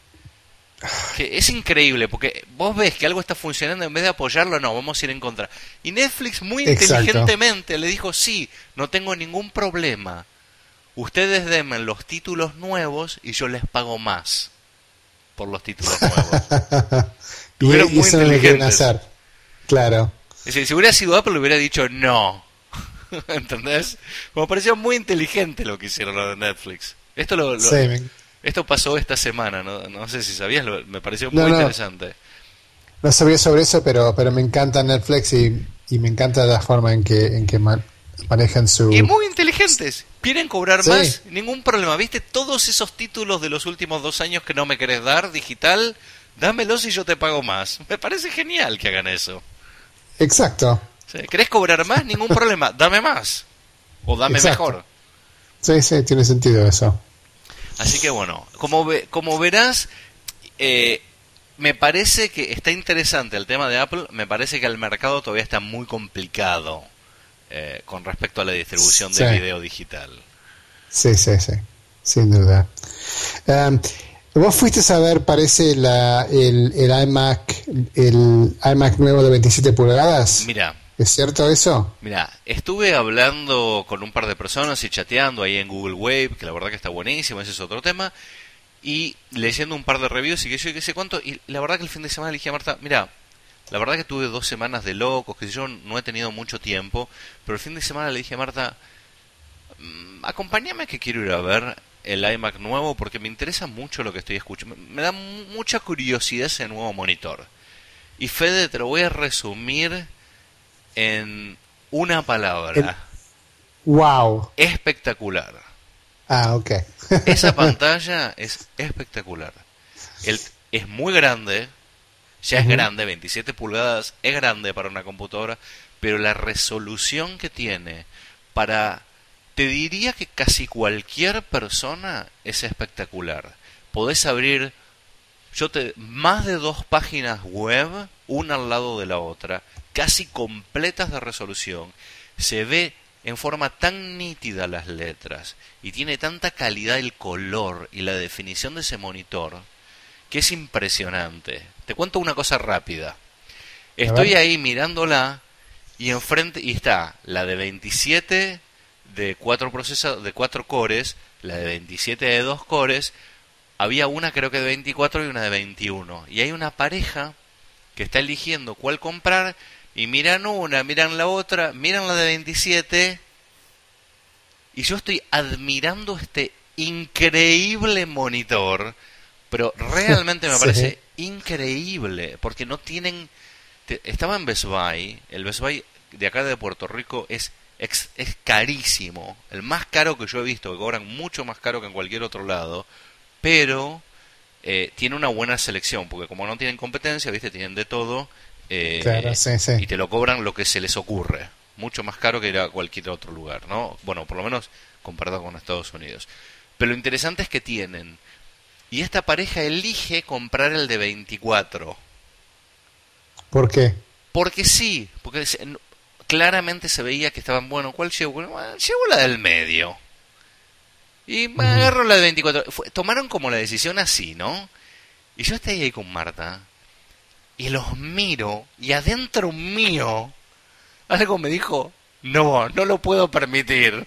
Que es increíble, porque vos ves que algo está funcionando, en vez de apoyarlo, no, vamos a ir en contra. Y Netflix muy Exacto. inteligentemente le dijo, sí, no tengo ningún problema. Ustedes denme los títulos nuevos y yo les pago más por los títulos nuevos. y y muy eso no lo quieren hacer. Claro. Es decir, si hubiera sido Apple, le hubiera dicho no. ¿Entendés? Me pareció muy inteligente lo que hicieron lo de Netflix. Esto lo, lo sí, me... esto pasó esta semana, no, no sé si sabías, lo, me pareció muy no, no. interesante. No sabía sobre eso, pero pero me encanta Netflix y, y me encanta la forma en que en que man, manejan su... Y muy inteligentes. Quieren cobrar sí. más, ningún problema. ¿Viste todos esos títulos de los últimos dos años que no me querés dar, digital? Dámelos y yo te pago más. Me parece genial que hagan eso. Exacto. Sí. ¿Querés cobrar más? Ningún problema. Dame más. O dame Exacto. mejor. Sí, sí, tiene sentido eso. Así que bueno, como, ve, como verás, eh, me parece que está interesante el tema de Apple. Me parece que el mercado todavía está muy complicado eh, con respecto a la distribución sí. de video digital. Sí, sí, sí, sin duda. Um, Vos fuiste a ver, parece, la, el, el iMac, el iMac nuevo de veintisiete pulgadas. Mira. ¿Es cierto eso? Mira, estuve hablando con un par de personas y chateando ahí en Google Wave, que la verdad que está buenísimo, ese es otro tema, y leyendo un par de reviews y que yo y qué sé cuánto, y la verdad que el fin de semana le dije a Marta, mira, la verdad que tuve dos semanas de locos, que yo no he tenido mucho tiempo, pero el fin de semana le dije a Marta, acompáñame que quiero ir a ver el iMac nuevo porque me interesa mucho lo que estoy escuchando, me da mucha curiosidad ese nuevo monitor. Y Fede, te lo voy a resumir en una palabra. El... Wow. Espectacular. Ah, ok. Esa pantalla es espectacular. El, es muy grande, ya es uh-huh. grande, veintisiete pulgadas, es grande para una computadora, pero la resolución que tiene para, te diría que casi cualquier persona es espectacular. Podés abrir yo te, más de dos páginas web, una al lado de la otra, casi completas de resolución. Se ve en forma tan nítida las letras y tiene tanta calidad el color y la definición de ese monitor que es impresionante. Te cuento una cosa rápida. Estoy ahí mirándola y enfrente y está la de veintisiete de cuatro procesa, de cuatro cores, la de veintisiete de dos cores. Había una creo que de veinticuatro y una de veintiuno. Y hay una pareja que está eligiendo cuál comprar y miran una, miran la otra, miran la de veintisiete y yo estoy admirando este increíble monitor, pero realmente me parece sí. increíble porque no tienen... Te, estaba en Best Buy, el Best Buy de acá de Puerto Rico es, es, es carísimo, el más caro que yo he visto, que cobran mucho más caro que en cualquier otro lado, pero eh, tiene una buena selección, porque como no tienen competencia, viste, tienen de todo, eh, claro, sí, sí. y te lo cobran lo que se les ocurre, mucho más caro que ir a cualquier otro lugar, ¿no? Bueno, por lo menos comparado con Estados Unidos. Pero lo interesante es que tienen, y esta pareja elige comprar el de veinticuatro. ¿Por qué? Porque sí, porque claramente se veía que estaban, bueno, ¿cuál llevo? Bueno, llevo la del medio. Y me agarro la de veinticuatro. Fue, tomaron como la decisión así, ¿no? Y yo estoy ahí con Marta y los miro y adentro mío algo me dijo, no, no lo puedo permitir.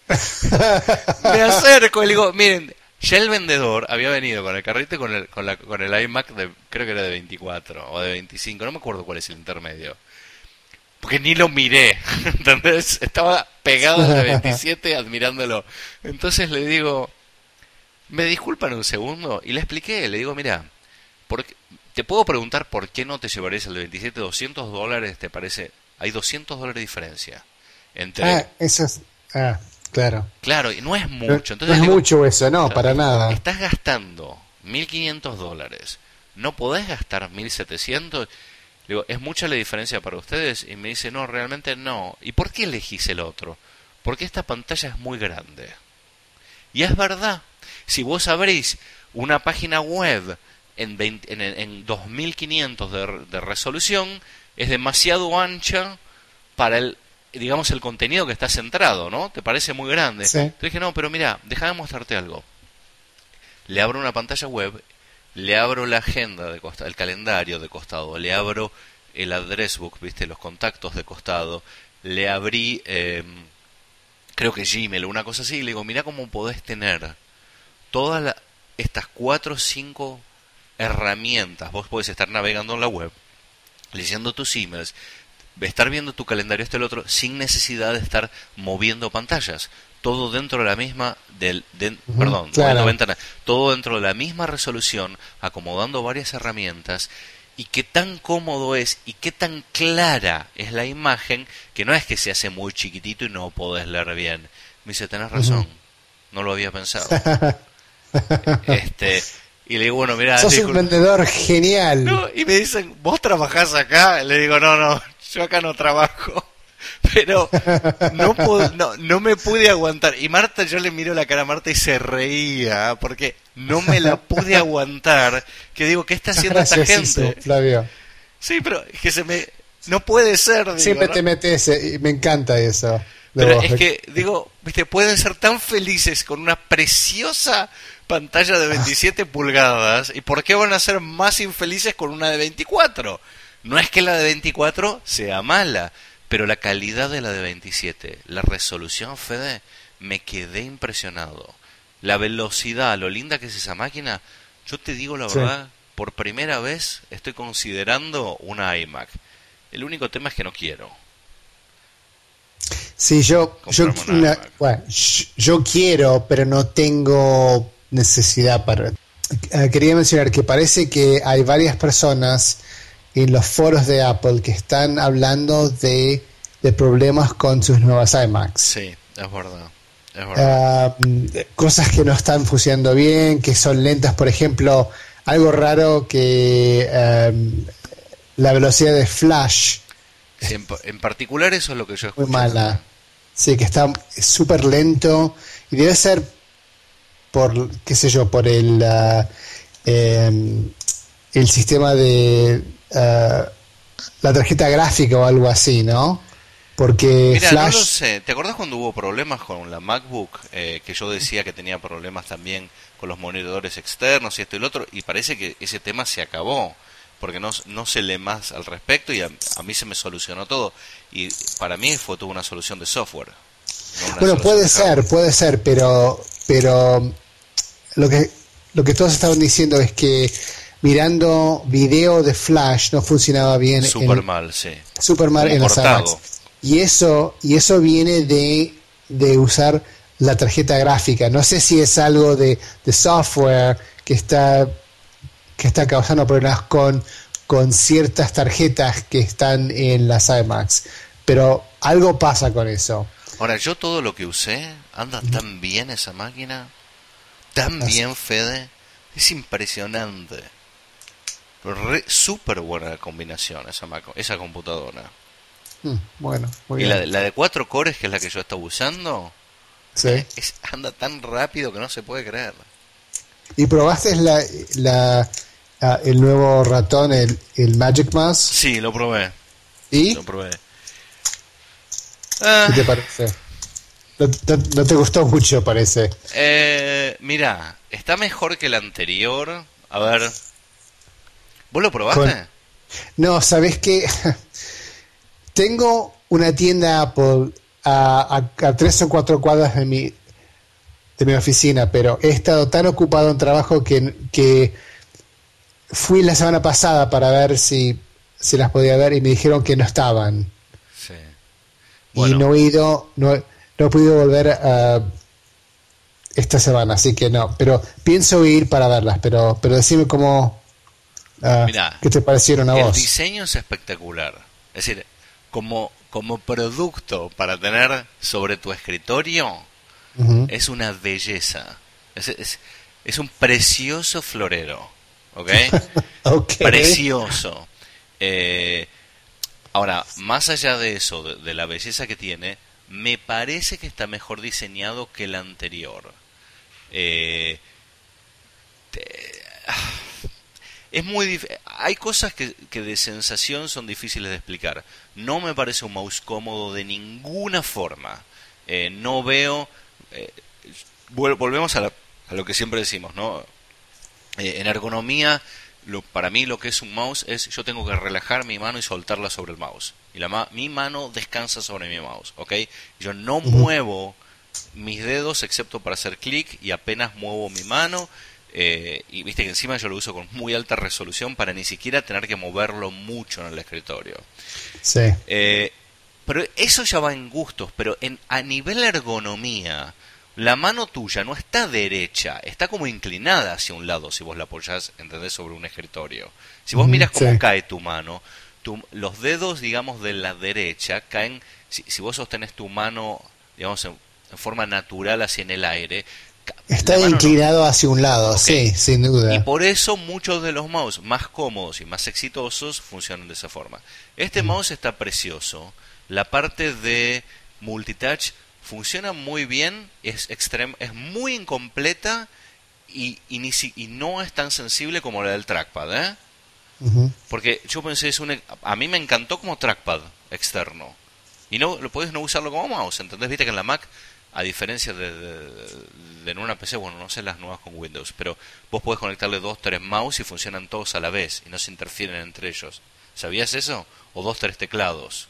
Me acerco y le digo, miren, ya el vendedor había venido con el carrito y con el, con la, con el iMac, de, creo que era de veinticuatro o de veinticinco, no me acuerdo cuál es el intermedio. porque ni lo miré, ¿entendés? Estaba pegado a la veintisiete admirándolo. Entonces le digo, ¿me disculpan un segundo? Y le expliqué, le digo, mira, ¿por qué? Te puedo preguntar por qué no te llevarías el veintisiete, doscientos dólares, ¿te parece? Hay doscientos dólares de diferencia entre... Ah, eso es... Ah, claro. Claro, y no es No, mucho. Entonces no es digo, mucho eso, no, para nada. estás gastando mil quinientos dólares, ¿no podés gastar mil setecientos? Le digo, ¿es mucha la diferencia para ustedes? Y me dice, no, realmente no. ¿Y por qué elegís el otro? Porque esta pantalla es muy grande. Y es verdad. Si vos abrís una página web en, veinte, en, en dos mil quinientos de, de resolución, es demasiado ancha para el, digamos, el contenido que está centrado, ¿no? Te parece muy grande. Sí. Entonces dije, no, pero mira, déjame mostrarte algo. Le abro una pantalla web, le abro la agenda de costado, el calendario de costado, le abro el address book, viste, los contactos de costado, le abrí, eh, creo que Gmail o una cosa así, y le digo, mira cómo podés tener todas la, estas cuatro o cinco herramientas. Vos podés estar navegando en la web, leyendo tus emails, estar viendo tu calendario, este y el otro, sin necesidad de estar moviendo pantallas. Todo dentro de la misma, del, de, uh-huh, perdón, claro. moviendo ventanas, todo dentro de la misma resolución, acomodando varias herramientas. Y qué tan cómodo es y qué tan clara es la imagen, que no es que se hace muy chiquitito y no podés leer bien. Me dice, tenés razón, uh-huh. No lo había pensado. este Y le digo, bueno, mira... Sos digo, un vendedor genial. No, y me dicen, ¿vos trabajás acá? Le digo, no, no, yo acá no trabajo. Pero no, puedo, no, no me pude aguantar. Y Marta, yo le miro la cara a Marta y se reía, porque no me la pude aguantar. Que digo, ¿qué está haciendo esta gente? Flavio. Sí, pero es que se me... No puede ser, digo, siempre ¿no? te metes, y me encanta eso. Pero es que, digo, viste, pueden ser tan felices con una preciosa pantalla de veintisiete pulgadas, ¿y por qué van a ser más infelices con una de veinticuatro? No es que la de veinticuatro sea mala, pero la calidad de la de veintisiete, la resolución, Fede, me quedé impresionado. La velocidad, lo linda que es esa máquina, yo te digo la verdad, sí. Por primera vez estoy considerando una iMac. El único tema es que no quiero. Sí, yo yo, una, bueno, yo quiero, pero no tengo necesidad para... Uh, quería mencionar que parece que hay varias personas en los foros de Apple que están hablando de, de problemas con sus nuevas iMacs. Sí, es verdad. Es verdad. Uh, cosas que no están funcionando bien, que son lentas, por ejemplo, algo raro que um, la velocidad de flash... Sí, en, en particular eso es lo que yo escucho. Muy mala. Sí, que está súper lento y debe ser por, qué sé yo, por el uh, eh, el sistema de uh, la tarjeta gráfica o algo así, ¿no? Porque Mira, Flash... no lo sé. ¿Te acordás cuando hubo problemas con la MacBook? Eh, que yo decía que tenía problemas también con los monitores externos y esto y lo otro, y parece que ese tema se acabó, porque no, no se lee más al respecto y a, a mí se me solucionó todo. Y para mí fue toda una solución de software. No bueno, puede ser, puede ser, pero pero lo que lo que todos estaban diciendo es que mirando video de Flash no funcionaba bien. Súper mal, sí. Súper mal en las iMacs. Y eso, y eso viene de, de usar la tarjeta gráfica. No sé si es algo de, de software que está... que está causando problemas con, con ciertas tarjetas que están en las iMacs, pero algo pasa con eso. Ahora, yo todo lo que usé, anda tan bien esa máquina, tan Así. bien, Fede, es impresionante. Súper buena combinación esa, esa computadora. Mm, bueno, muy y bien. La, la de cuatro cores, que es la que yo estaba usando, ¿sí? es, anda tan rápido que no se puede creer. ¿Y probaste la, la, uh, el nuevo ratón, el, el Magic Mouse? Sí, lo probé. ¿Y? Lo probé. ¿Qué te parece? No, no, no te gustó mucho, parece. Eh, mira, está mejor que el anterior. A ver, ¿vos lo probaste? Con... No, ¿sabés qué? Tengo una tienda Apple a, a, a tres o cuatro cuadras de mi... de mi oficina, pero he estado tan ocupado en trabajo que, que fui la semana pasada para ver si, si las podía ver y me dijeron que no estaban. Bueno. Y no he ido, no, no he podido volver a esta semana, así que no, pero pienso ir para verlas, pero, pero decime cómo, uh, Mirá, qué te parecieron a el vos. diseño es espectacular. Es decir, como, como producto para tener sobre tu escritorio, Uh-huh. es una belleza. Es, es, es un precioso florero. ¿Ok? Okay. Precioso. Eh, ahora, más allá de eso, de, de la belleza que tiene, me parece que está mejor diseñado que el anterior. Eh, te- es muy dif- hay cosas que, que de sensación son difíciles de explicar. No me parece un mouse cómodo de ninguna forma. Eh, no veo... eh, vol- volvemos a, la- a lo que siempre decimos, ¿no? Eh, en ergonomía, lo, para mí lo que es un mouse es yo tengo que relajar mi mano y soltarla sobre el mouse. Y la ma- mi mano descansa sobre mi mouse, ¿ok? Yo no Uh-huh. muevo mis dedos excepto para hacer clic y apenas muevo mi mano. Eh, y viste que encima yo lo uso con muy alta resolución para ni siquiera tener que moverlo mucho en el escritorio. Sí. Eh, pero eso ya va en gustos, pero en, a nivel ergonomía, la mano tuya no está derecha, está como inclinada hacia un lado si vos la apoyás, ¿entendés? Sobre un escritorio. Si vos Uh-huh. mirás cómo Sí. cae tu mano, tu- los dedos, digamos, de la derecha caen, si, si vos sostenés tu mano, digamos, en, en forma natural hacia en el aire, ca- Está la mano no. inclinado hacia un lado, Ok. sí, sin Y duda. por eso muchos de los mouse más cómodos y más exitosos funcionan de esa forma. Este mouse está precioso. La parte de multitouch funciona muy bien, es extrem es muy incompleta y, y, ni si- y no es tan sensible como la del trackpad, ¿eh? Uh-huh. Porque yo pensé, es un, a mí me encantó como trackpad externo. Y no lo podés no usarlo como mouse, ¿entendés? Viste que en la Mac, a diferencia de, de, de en una P C, bueno, no sé las nuevas con Windows, pero vos podés conectarle dos, tres mouse y funcionan todos a la vez y no se interfieren entre ellos. ¿Sabías eso? O dos, tres teclados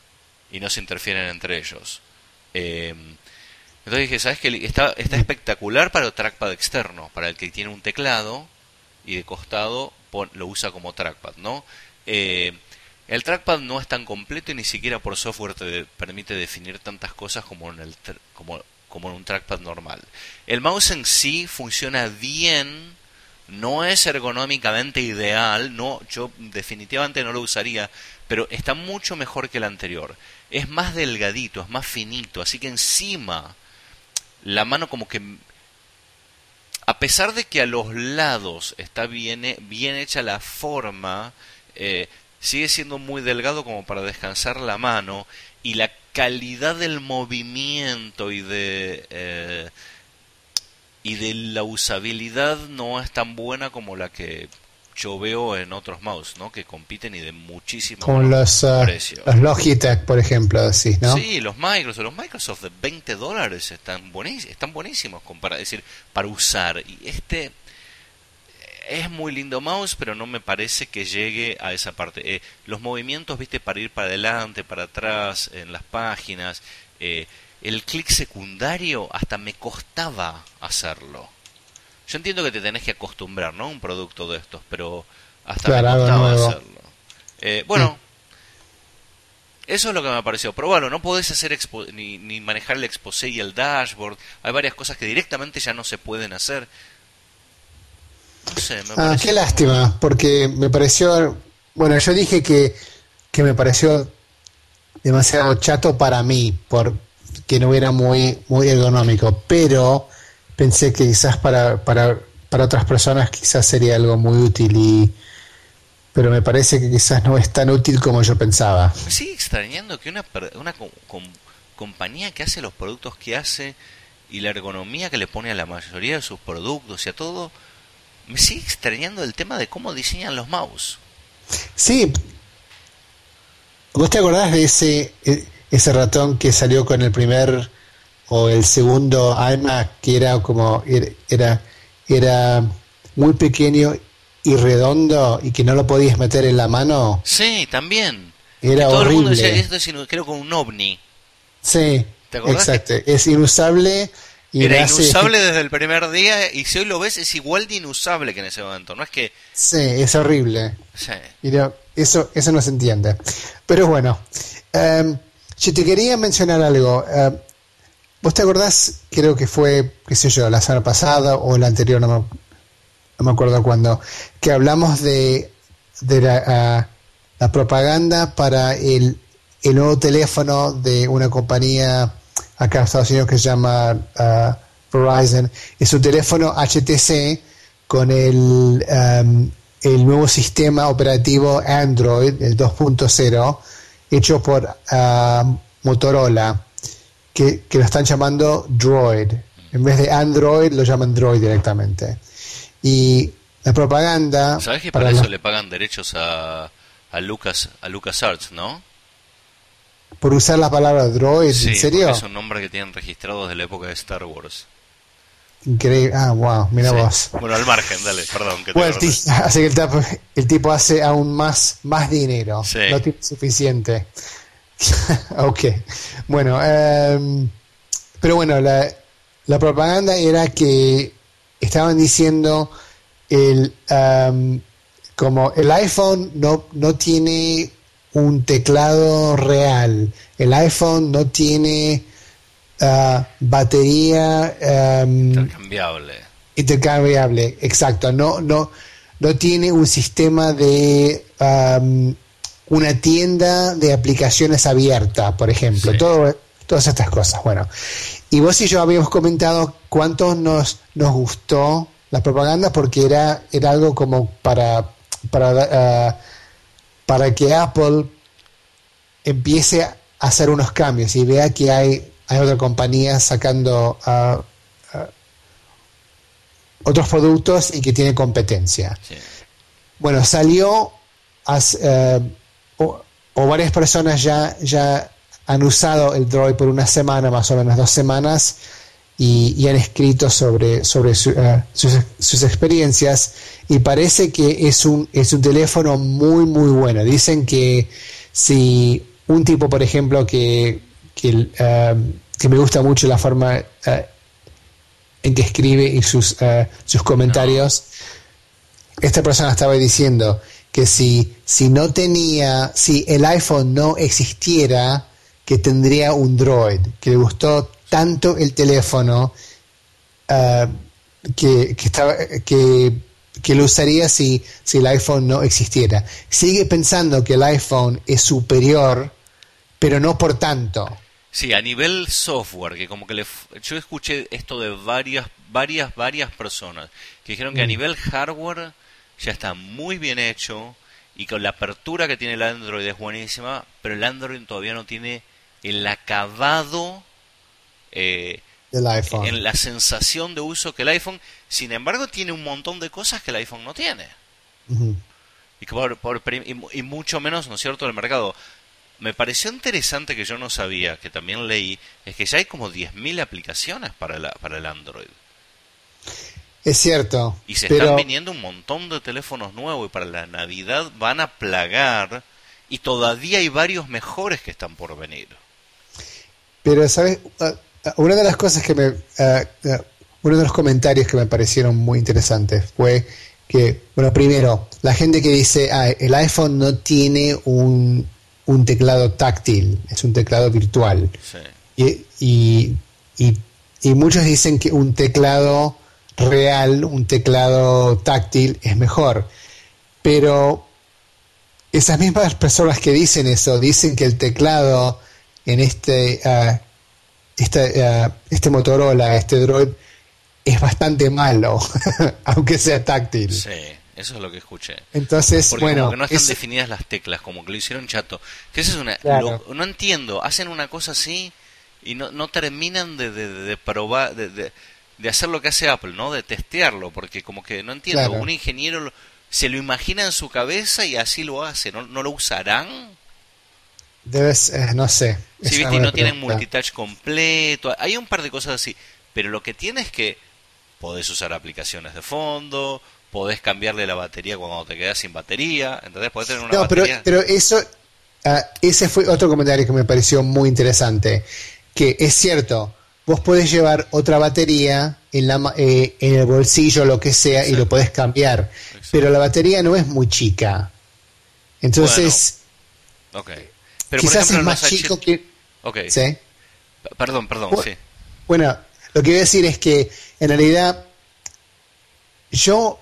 y no se interfieren entre ellos. Eh, entonces dije, ¿sabes qué? Está, está espectacular para el trackpad externo, para el que tiene un teclado y de costado pon- lo usa como trackpad, ¿no? Eh, el trackpad no es tan completo y ni siquiera por software te de- permite definir tantas cosas como en el tr- como, como en un trackpad normal. El mouse en sí funciona bien, no es ergonómicamente ideal, no, yo definitivamente no lo usaría, pero está mucho mejor que el anterior. Es más delgadito, es más finito, así que encima la mano como que, a pesar de que a los lados está bien, he- bien hecha la forma, eh, sigue siendo muy delgado como para descansar la mano, y la calidad del movimiento y de eh, y de la usabilidad no es tan buena como la que yo veo en otros mouse, ¿no? Que compiten y de muchísimo Como menor los, uh, precio. los Logitech, por ejemplo, decís, ¿no? Sí, los Microsoft, los Microsoft de veinte dólares están buenísimos, están buenísimos para decir, para usar. Y este es muy lindo mouse, pero no me parece que llegue a esa parte. Eh, los movimientos, viste, para ir para adelante, para atrás, en las páginas, eh, el clic secundario hasta me costaba hacerlo. Yo entiendo que te tenés que acostumbrar, ¿no? A un producto de estos, pero hasta Claro, me algo costaba nuevo. hacerlo. Eh, bueno, eso es lo que me pareció. Pero bueno, no podés hacer expo ni, ni manejar el exposé y el dashboard. Hay varias cosas que directamente ya no se pueden hacer. No sé, me Ah, pareció qué como- lástima, porque me pareció, bueno, yo dije que, que me pareció demasiado chato para mí, por que no era muy, muy ergonómico, pero pensé que quizás para, para, para otras personas quizás sería algo muy útil, y, pero me parece que quizás no es tan útil como yo pensaba. Me sigue extrañando que una, per- una com- com- compañía que hace los productos que hace y la ergonomía que le pone a la mayoría de sus productos y a todo, me sigue extrañando el tema de cómo diseñan los mouse. Sí, ¿vos te acordás de ese, e- ese ratón que salió con el primer o el segundo iMac, que era como, era, era, era muy pequeño y redondo y que no lo podías meter en la mano? Sí, también. Que Era todo el mundo decía, horrible. esto es inu- creo con un ovni. Sí, ¿Te acordás que exacto. Es inusable y era me hace... inusable desde el primer día y si hoy lo ves es igual de inusable que en ese momento? No es que... Sí, es horrible. Sí. Y no- eso, eso no se entiende. Pero bueno, em, Yo te quería mencionar algo. Uh, ¿Vos te acordás? Creo que fue, qué sé yo, la semana pasada o la anterior, no me, no me acuerdo cuándo, que hablamos de, de la, uh, la propaganda para el, el nuevo teléfono de una compañía acá en Estados Unidos que se llama uh, Verizon. Es un teléfono H T C con el, um, el nuevo sistema operativo Android, el dos punto cero, hecho por uh, Motorola, que, que lo están llamando Droid. En vez de Android lo llaman Droid directamente. Y la propaganda... ¿Sabes que para, para eso los... le pagan derechos a, a Lucas a LucasArts, no? Por usar la palabra Droid, sí, ¿en serio? Sí, es un nombre que tienen registrado desde la época de Star Wars. Increíble. Ah, wow, mira sí. vos. Bueno, al margen, dale, perdón. Que te bueno, el, así que el, tapo, el tipo hace aún más, más dinero. Sí. No tiene suficiente. Ok. Bueno, um, pero bueno, la, la propaganda era que estaban diciendo el um, como el iPhone no, no tiene un teclado real. El iPhone no tiene uh, batería um, intercambiable. Intercambiable, exacto. No, no, no tiene un sistema de um, una tienda de aplicaciones abierta, por ejemplo. Sí. Todo, todas estas cosas. Bueno, y vos y yo habíamos comentado cuánto nos nos gustó la propaganda porque era era algo como para para uh, para que Apple empiece a hacer unos cambios y vea que hay, hay otra compañía sacando uh, uh, otros productos y que tiene competencia. Sí. Bueno, salió as, uh, o, o varias personas ya, ya han usado el Droid por una semana, más o menos dos semanas, y, y han escrito sobre, sobre su, uh, sus, sus experiencias, y parece que es un, es un teléfono muy, muy bueno. Dicen que si un tipo, por ejemplo, que, que, uh, que me gusta mucho la forma uh, en que escribe y sus, uh, sus comentarios, no. Esta persona estaba diciendo que si, si no tenía, si el iPhone no existiera, que tendría un Droid, que le gustó tanto el teléfono uh, que, que, estaba, que, que lo usaría si, si el iPhone no existiera. Sigue pensando que el iPhone es superior, pero no por tanto. Sí, a nivel software, que como que le, yo escuché esto de varias, varias, varias personas que dijeron que mm. a nivel hardware ya está muy bien hecho y con la apertura que tiene el Android es buenísima, pero el Android todavía no tiene el acabado eh, del iPhone, en la sensación de uso que el iPhone. Sin embargo, tiene un montón de cosas que el iPhone no tiene. Uh-huh. Y, que por, por, y, y mucho menos, ¿no es cierto?, el mercado. Me pareció interesante, que yo no sabía, que también leí, es que ya hay como diez mil aplicaciones para, la, para el Android. Es cierto. Y se pero... están viniendo un montón de teléfonos nuevos, y para la Navidad van a plagar, y todavía hay varios mejores que están por venir. Pero, ¿sabes? Uh, una de las cosas que me... Uh, uh, uno de los comentarios que me parecieron muy interesantes fue que, bueno, primero, la gente que dice, ah, el iPhone no tiene un, un teclado táctil, es un teclado virtual. Sí. Y, y, y, y muchos dicen que un teclado real, un teclado táctil es mejor. Pero esas mismas personas que dicen eso, dicen que el teclado en este, uh, este, uh, este Motorola, este Droid, es bastante malo, aunque sea táctil. Sí, eso es lo que escuché. Entonces, porque bueno, como que no están es... definidas las teclas, como que lo hicieron chato. Que eso es una, claro. lo, no entiendo, hacen una cosa así y no, no terminan de, de, de probar, de, de, de hacer lo que hace Apple, ¿no? De testearlo, porque como que no entiendo, claro. Un ingeniero lo, se lo imagina en su cabeza y así lo hace, ¿no, no lo usarán? Debes, eh, no sé. Sí, viste, y no tienen multitouch completo, hay un par de cosas así, pero lo que tiene es que podés usar aplicaciones de fondo, podés cambiarle la batería cuando te quedas sin batería, ¿entendés? Podés tener una no, batería... pero, pero eso, uh, ese fue otro comentario que me pareció muy interesante, que es cierto, vos podés llevar otra batería en, la, eh, en el bolsillo, lo que sea, sí. Y lo podés cambiar, exacto. Pero la batería no es muy chica. Entonces, bueno, okay. Pero quizás por ejemplo, es más los chico H... que... Ok. ¿Sí? P- Perdón, perdón, Bu- sí. Bueno, lo que voy a decir es que en realidad yo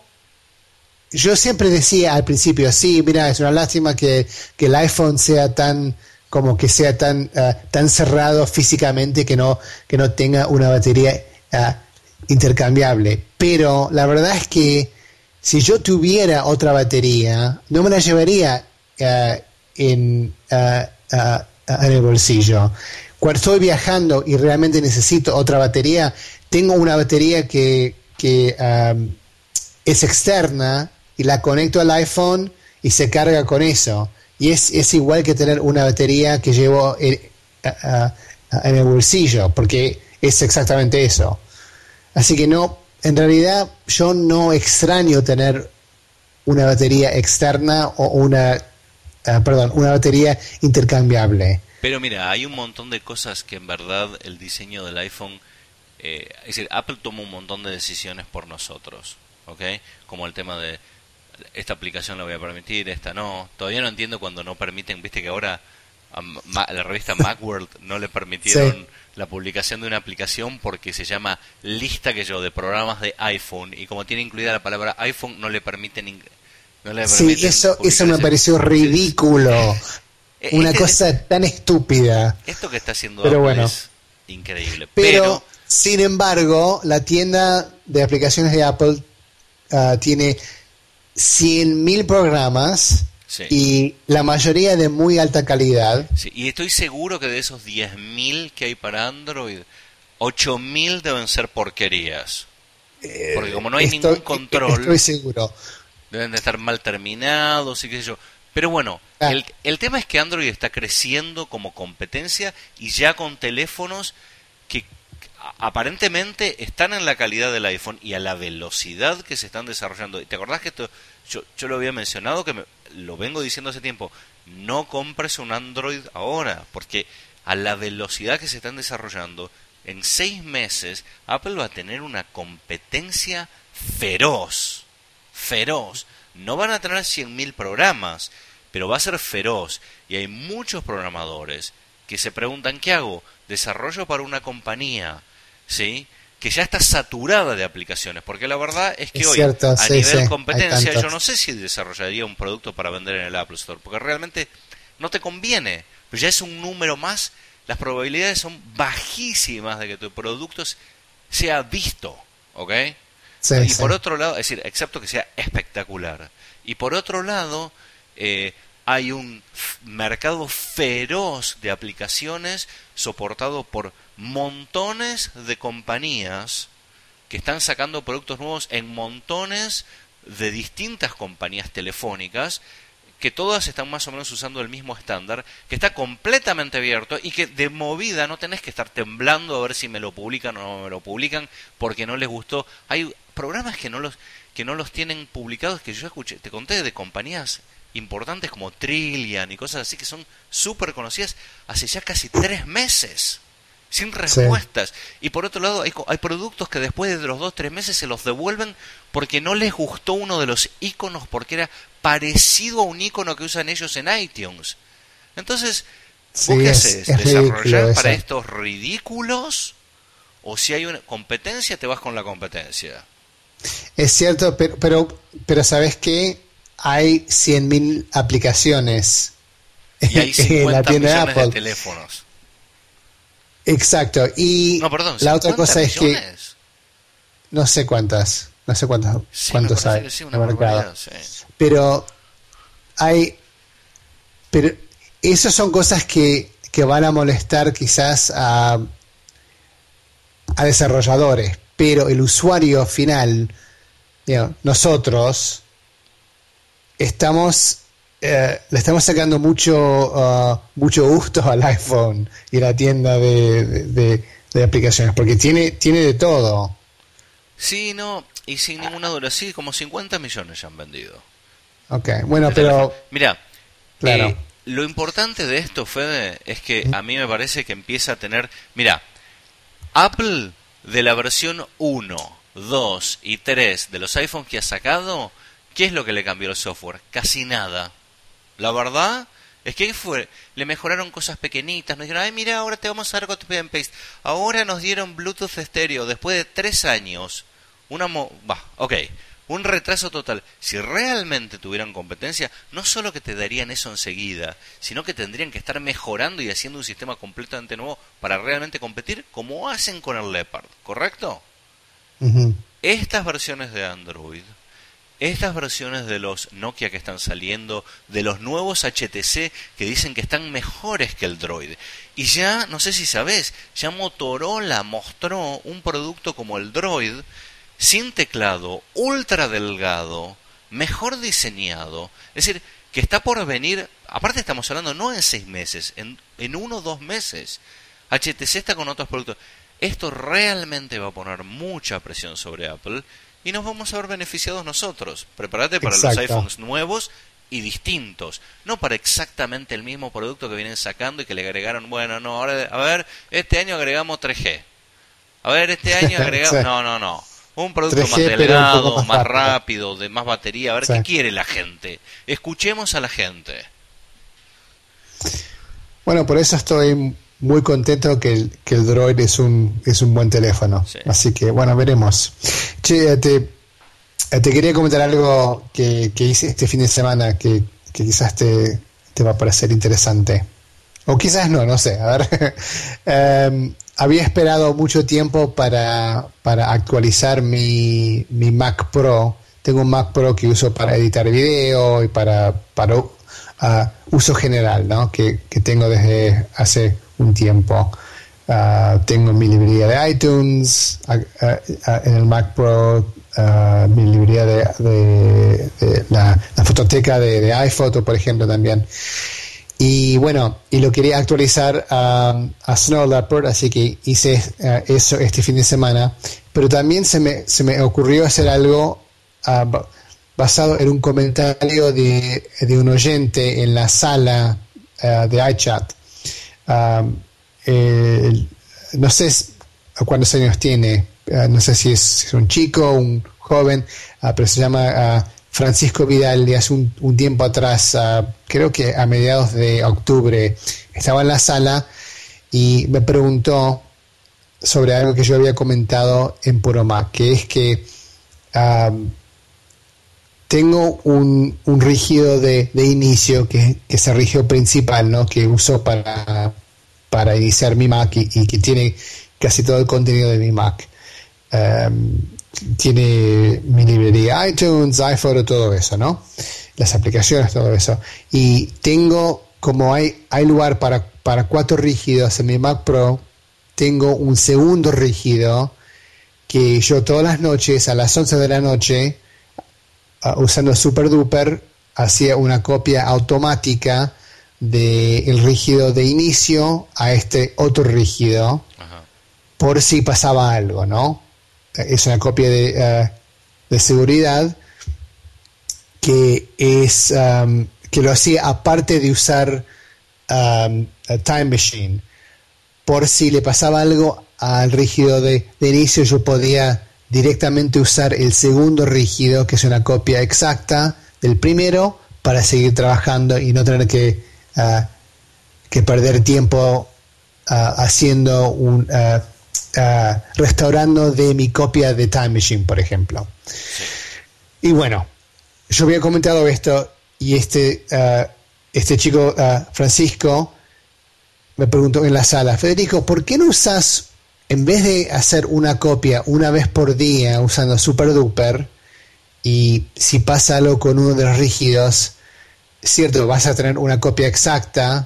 yo siempre decía al principio, sí, mira, es una lástima que, que el iPhone sea tan como que sea tan ah, tan cerrado físicamente que no que no tenga una batería ah, intercambiable. Pero la verdad es que si yo tuviera otra batería, no me la llevaría ah, en ah, ah, ah, en el bolsillo. Cuando estoy viajando y realmente necesito otra batería, tengo una batería que que ah, es externa y la conecto al iPhone y se carga con eso. Y es, es igual que tener una batería que llevo en, a- a- en el bolsillo, porque es exactamente eso. Así que no, en realidad yo no extraño tener una batería externa o una, ah, perdón, una batería intercambiable. Pero mira, hay un montón de cosas que en verdad el diseño del iPhone, eh, es decir, Apple toma un montón de decisiones por nosotros, ¿ok? Como el tema de esta aplicación la voy a permitir, esta no. Todavía no entiendo cuando no permiten, viste que ahora a Ma- a la revista Macworld no le Sí, permitieron la publicación de una aplicación porque se llama lista que yo de programas de iPhone y como tiene incluida la palabra iPhone no le permiten ing- no le sí, permiten eso, eso publicar me ese. pareció Entonces, ridículo. Una este, cosa tan estúpida. esto que está haciendo Pero Apple bueno. es increíble, pero Pero, sin embargo, la tienda de aplicaciones de Apple ah, tiene cien mil programas sí, y la mayoría de muy alta calidad. sí, y estoy seguro que de esos diez mil que hay para Android, ocho mil deben ser porquerías. Porque como no hay ningún Estoy, estoy control, seguro. deben de estar mal terminados y qué sé yo. Pero bueno, Ah, el, el tema es que Android está creciendo como competencia y ya con teléfonos que a- aparentemente están en la calidad del iPhone y a la velocidad que se están desarrollando. ¿Y te acordás que esto yo, yo lo había mencionado, que me- lo vengo diciendo hace tiempo? No compres un Android ahora, porque a la velocidad que se están desarrollando, en seis meses Apple va a tener una competencia feroz, feroz. No van a tener cien mil programas, pero va a ser feroz. Y hay muchos programadores que se preguntan, ¿qué hago? Desarrollo para una compañía, ¿sí? Que ya está saturada de aplicaciones, porque la verdad es que es hoy, cierto, a sí, sí, nivel hay competencia, yo no tantos. sé si desarrollaría un producto para vender en el Apple Store, porque realmente no te conviene, pues ya es un número más, las probabilidades son bajísimas de que tu producto sea visto, ¿ok? Sí, Y sí. por otro lado, es decir, excepto que sea espectacular. Y por otro lado, eh, hay un f- mercado feroz de aplicaciones soportado por montones de compañías que están sacando productos nuevos en montones de distintas compañías telefónicas que todas están más o menos usando el mismo estándar, que está completamente abierto y que de movida no tenés que estar temblando a ver si me lo publican o no me lo publican porque no les gustó. Hay programas que no los que no los tienen publicados que yo escuché, te conté de compañías importantes como Trillian y cosas así que son súper conocidas hace ya casi tres meses sin Sí. respuestas. Y por otro lado, hay, co- hay productos que después de los dos, tres meses se los devuelven porque no les gustó uno de los iconos, porque era parecido a un icono que usan ellos en iTunes. Entonces, ¿vos Sí, qué es, haces? es ridículo ¿Desarrollar para eso. estos ridículos? ¿O si hay una competencia, te vas con la competencia? Es cierto, pero, pero, pero ¿sabes qué? Hay cien mil aplicaciones Y hay en la cincuenta tienda de millones de Apple. teléfonos. Exacto. Y No, perdón, la otra ¿cincuenta cosa es que millones? no sé cuántas, no sé cuántas, Sí, me cuántos parece hay que sí, en una el mercado. barbaridad, sí. Pero hay, pero esas son cosas que, que van a molestar quizás a, a desarrolladores, pero el usuario final, digamos, nosotros estamos eh, le estamos sacando mucho uh, mucho gusto al iPhone y la tienda de, de, de- de aplicaciones porque tiene tiene de todo. Sí, no, y sin ninguna duda, sí, como cincuenta millones ya han vendido. Ok, bueno, De teléfono. pero Mira, claro, eh, lo importante de esto, Fede, es que a mí me parece que empieza a tener... Mira, Apple de la versión uno, dos y tres de los iPhones que ha sacado, ¿qué es lo que le cambió el software? Casi nada. La verdad Es que fue, le mejoraron cosas pequeñitas, nos dijeron, ay mira, ahora te vamos a dar copy and paste. Ahora nos dieron Bluetooth estéreo después de tres años. Una mo... Va, ok. Un retraso total. Si realmente tuvieran competencia, no solo que te darían eso enseguida, sino que tendrían que estar mejorando y haciendo un sistema completamente nuevo para realmente competir como hacen con el Leopard, ¿correcto? Uh-huh. Estas versiones de Android, estas versiones de los Nokia que están saliendo, de los nuevos H T C que dicen que están mejores que el Droid. Y ya, no sé si sabés, ya Motorola mostró un producto como el Droid, sin teclado, ultra delgado, mejor diseñado. Es decir, que está por venir, aparte estamos hablando no en seis meses, en, en uno o dos meses. H T C está con otros productos. Esto realmente va a poner mucha presión sobre Apple y nos vamos a ver beneficiados nosotros. Prepárate para Exacto. los iPhones nuevos y distintos, no para exactamente el mismo producto que vienen sacando y que le agregaron, bueno, no, ahora, a ver, este año agregamos tres G. A ver, este año agregamos, sí. no, no, no. Un producto tres G, más pero un delgado, poco más, más rápido. rápido, de más batería, a ver sí. qué quiere la gente. Escuchemos a la gente. Bueno, por eso estoy muy contento que el, que el Droid es un es un buen teléfono. Sí. Así que, bueno, veremos. Che, te, te quería comentar algo que, que hice este fin de semana que, que quizás te, te va a parecer interesante. O quizás no, no sé. A ver. um, había esperado mucho tiempo para, para actualizar mi, mi Mac Pro. Tengo un Mac Pro que uso para editar video y para, para uh, uso general, ¿no? Que, que tengo desde hace un tiempo. Uh, tengo mi librería de iTunes uh, uh, en el Mac Pro, uh, mi librería de, de, de la, la fototeca de, de iPhoto, por ejemplo, también. Y bueno, y lo quería actualizar um, a Snow Leopard, así que hice uh, eso este fin de semana. Pero también se me, se me ocurrió hacer algo uh, basado en un comentario de, de un oyente en la sala uh, de iChat. Um, eh, no sé cuántos años tiene, uh, no sé si es, es un chico, un joven, uh, pero se llama uh, Francisco Vidal, y hace un, un tiempo atrás, uh, creo que a mediados de octubre, estaba en la sala y me preguntó sobre algo que yo había comentado en Puro Mac, que es que um, tengo un, un rígido de, de inicio que, que es el rígido principal, ¿no? Que uso para, para iniciar mi Mac y, y que tiene casi todo el contenido de mi Mac. Um, tiene mi librería iTunes, iPhoto, todo eso, ¿no? Las aplicaciones, todo eso. Y tengo, como hay, hay lugar para, para cuatro rígidos en mi Mac Pro, tengo un segundo rígido que yo todas las noches, a las once de la noche, Uh, usando SuperDuper, hacía una copia automática del rígido de inicio a este otro rígido. Ajá. Por si pasaba algo, ¿no? Es una copia de, uh, de seguridad que es um, que lo hacía aparte de usar um, a Time Machine. Por si le pasaba algo al rígido de, de inicio, yo podía directamente usar el segundo rígido, que es una copia exacta del primero, para seguir trabajando y no tener que, uh, que perder tiempo uh, haciendo un uh, uh, restaurando de mi copia de Time Machine, por ejemplo. Sí. Y bueno, yo había comentado esto y este uh, este chico uh, Francisco me preguntó en la sala: Federico, ¿por qué no usas, en vez de hacer una copia una vez por día usando SuperDuper, y si pasa algo con uno de los rígidos, cierto, vas a tener una copia exacta,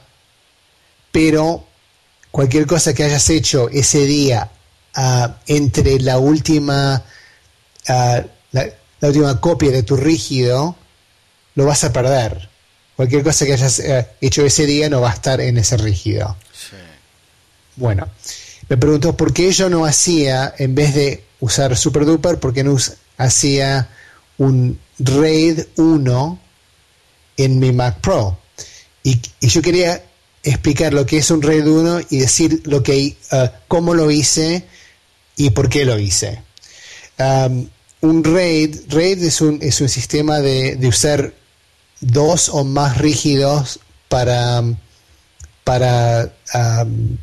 pero cualquier cosa que hayas hecho ese día uh, entre la última uh, la, la última copia de tu rígido, lo vas a perder. Cualquier cosa que hayas uh, hecho ese día no va a estar en ese rígido. Sí. Bueno, me preguntó por qué yo no hacía, en vez de usar SuperDuper, por qué no us- hacía un RAID uno en mi Mac Pro. Y, y yo quería explicar lo que es un RAID uno y decir lo que, uh, cómo lo hice y por qué lo hice. Um, un RAID, RAID es un, es un sistema de, de usar dos o más rígidos para, para, um,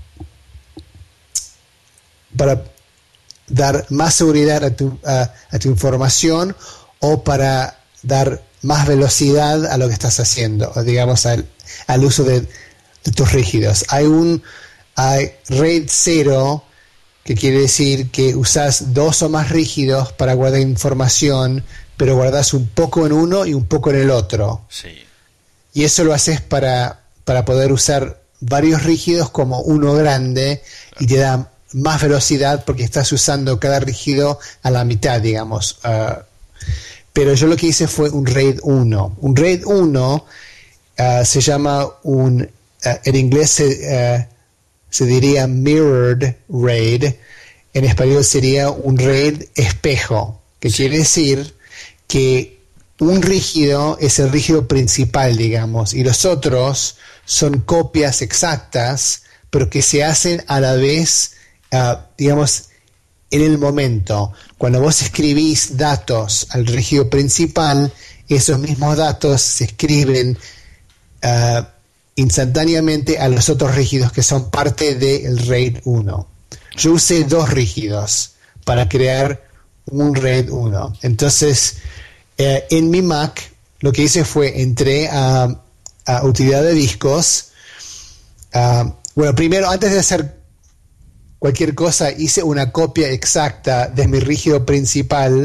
para dar más seguridad a tu, a, a tu información o para dar más velocidad a lo que estás haciendo, o digamos al, al uso de, de tus rígidos. Hay un hay RAID cero, que quiere decir que usas dos o más rígidos para guardar información, pero guardas un poco en uno y un poco en el otro. Sí. Y eso lo haces para, para poder usar varios rígidos como uno grande, y te da más velocidad porque estás usando cada rígido a la mitad, digamos. Uh, pero yo lo que hice fue un RAID uno. Un RAID uno uh, se llama un, uh, en inglés se, uh, se diría mirrored RAID, en español sería un RAID espejo, que sí. Quiere decir que un rígido es el rígido principal, digamos, y los otros son copias exactas, pero que se hacen a la vez, uh, digamos, en el momento. Cuando vos escribís datos al rígido principal, esos mismos datos se escriben uh, instantáneamente a los otros rígidos que son parte del RAID uno. Yo usé dos rígidos para crear un RAID uno. Entonces, eh, en mi Mac, lo que hice fue entré a, a utilidad de discos. Uh, bueno, primero, antes de hacer cualquier cosa, hice una copia exacta de mi rígido principal,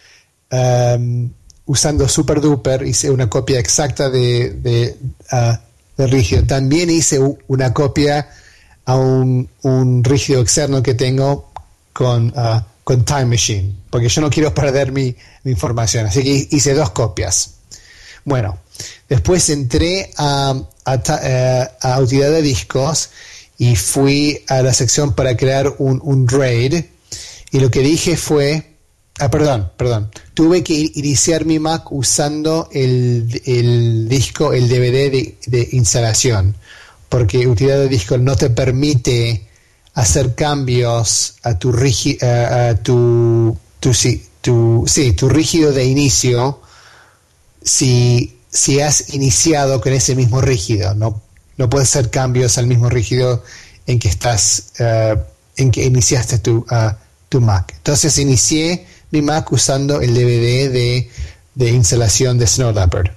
um, usando SuperDuper. Hice una copia exacta de, de uh, del rígido. También hice una copia a un, un rígido externo que tengo con, uh, con Time Machine, porque yo no quiero perder mi, mi información, así que hice dos copias. Bueno, después entré a, a, a, a utilidad de discos y fui a la sección para crear un, un RAID, y lo que dije fue, ah, perdón, perdón, tuve que iniciar mi Mac usando el, el disco, el D V D de, de instalación, porque utilidad de disco no te permite hacer cambios a tu rígido, a, a tu, tu, sí, tu, sí, tu rígido de inicio si, si has iniciado con ese mismo rígido. No, no puedes hacer cambios al mismo rígido en que estás, uh, en que iniciaste tu, uh, tu Mac. Entonces inicié mi Mac usando el D V D de, de instalación de Snow Leopard.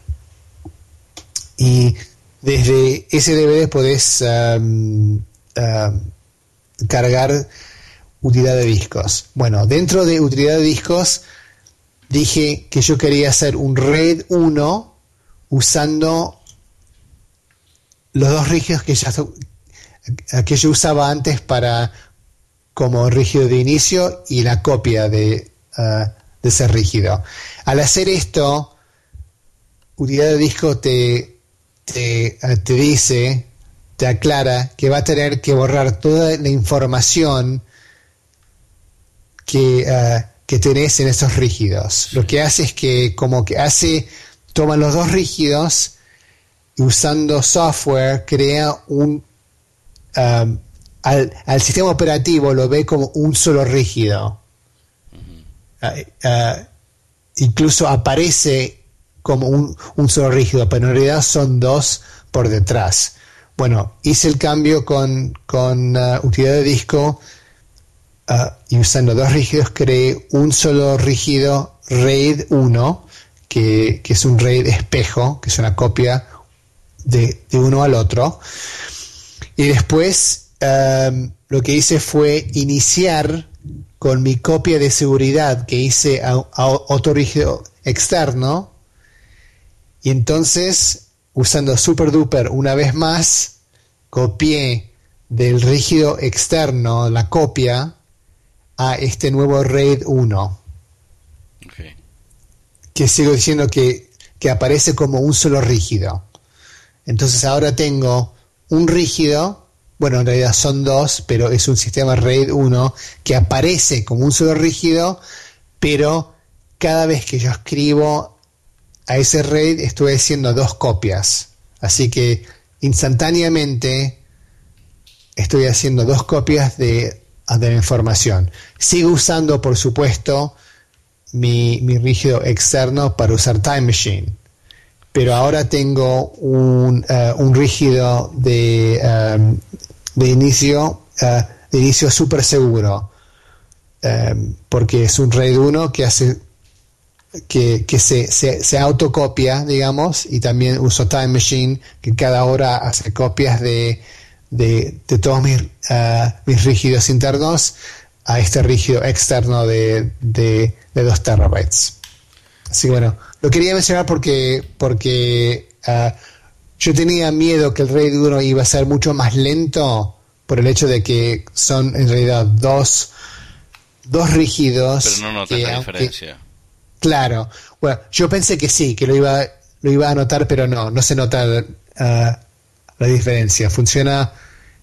Y desde ese D V D podés um, um, cargar utilidad de discos. Bueno, dentro de utilidad de discos dije que yo quería hacer un RAID uno usando los dos rígidos que, ya, que yo usaba antes para como rígido de inicio y la copia de, uh, de ese rígido. Al hacer esto, utilidad de disco te, te, uh, te dice, te aclara que va a tener que borrar toda la información que, uh, que tenés en esos rígidos. Lo que hace es que como que hace, toma los dos rígidos y usando software crea un um, al, al sistema operativo lo ve como un solo rígido. Uh, uh, incluso aparece como un, un solo rígido, pero en realidad son dos por detrás. Bueno, hice el cambio con, con uh, utilidad de disco uh, y usando dos rígidos creé un solo rígido RAID uno, que, que es un RAID espejo, que es una copia de, de uno al otro. Y después um, lo que hice fue iniciar con mi copia de seguridad que hice a, a otro rígido externo, y entonces usando SuperDuper una vez más copié del rígido externo la copia a este nuevo RAID uno, okay, que sigo diciendo que, que aparece como un solo rígido. Entonces ahora tengo un rígido, bueno, en realidad son dos, pero es un sistema RAID uno que aparece como un solo rígido, pero cada vez que yo escribo a ese RAID estoy haciendo dos copias. Así que instantáneamente estoy haciendo dos copias de, de la información. Sigo usando, por supuesto, mi, mi rígido externo para usar Time Machine. pero ahora tengo un, uh, un rígido de, um, de inicio uh, de inicio súper seguro, um, porque es un RAID uno que hace que, que se, se, se autocopia, digamos, y también uso Time Machine, que cada hora hace copias de, de, de todos mis, uh, mis rígidos internos a este rígido externo de, de, de dos terabytes. Así que bueno, lo quería mencionar porque, porque uh, yo tenía miedo que el RAID uno iba a ser mucho más lento por el hecho de que son en realidad dos, dos rígidos. Pero no notas que, la aunque, diferencia. Claro. Bueno, yo pensé que sí, que lo iba, lo iba a notar, pero no, no se nota uh, la diferencia. Funciona,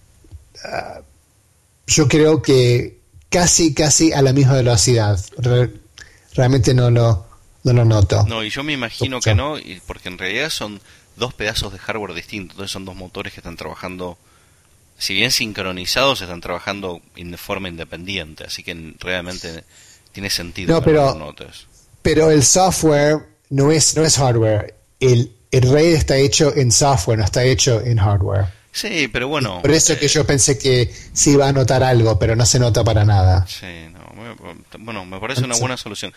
uh, yo creo que casi, casi a la misma velocidad. Re, realmente no lo, no lo noto. No, y yo me imagino Ocho. que no, y porque en realidad son dos pedazos de hardware distintos, entonces son dos motores que están trabajando, si bien sincronizados, están trabajando de forma independiente, así que realmente tiene sentido no, que pero, no lo notes. Pero el software no es, no es hardware. El, el RAID está hecho en software, no está hecho en hardware. Sí, pero bueno. Y por eso eh, que yo pensé que sí iba a notar algo, pero no se nota para nada. Sí, no, bueno, me parece una buena solución.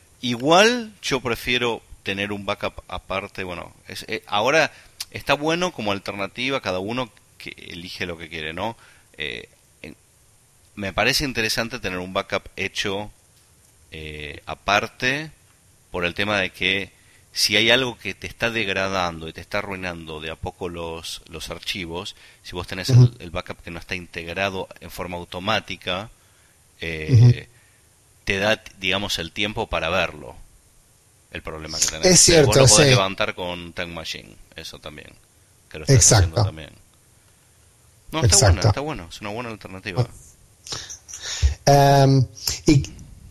Igual yo prefiero tener un backup aparte. Bueno, es, eh, ahora está bueno como alternativa, cada uno que elige lo que quiere, ¿no? Eh, eh, me parece interesante tener un backup hecho eh, aparte, por el tema de que si hay algo que te está degradando y te está arruinando de a poco los, los archivos, si vos tenés uh-huh. el, el backup que no está integrado en forma automática, eh, uh-huh. te da, digamos, el tiempo para verlo. El problema que tenés. Es cierto, vos lo podés sí. levantar con Time Machine, eso también. Que lo estás Exacto. haciendo también. No, está Exacto. bueno, está bueno, es una buena alternativa. Um, y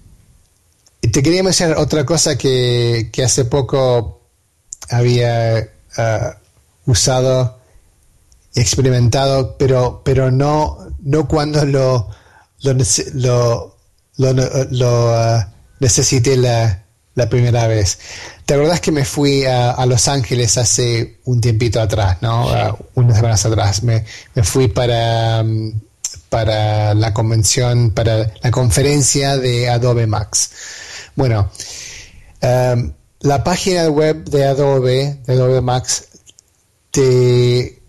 te quería mencionar otra cosa que, que hace poco había uh, usado y experimentado, pero pero no no cuando lo lo lo, lo, lo uh, necesité la, la primera vez. ¿Te acordás que me fui a, a Los Ángeles hace un tiempito atrás, no? Sí. Uh, unas semanas atrás. Me, me fui para um, para la convención, para la conferencia de Adobe Max. Bueno, um, la página web de Adobe, de Adobe Max, te,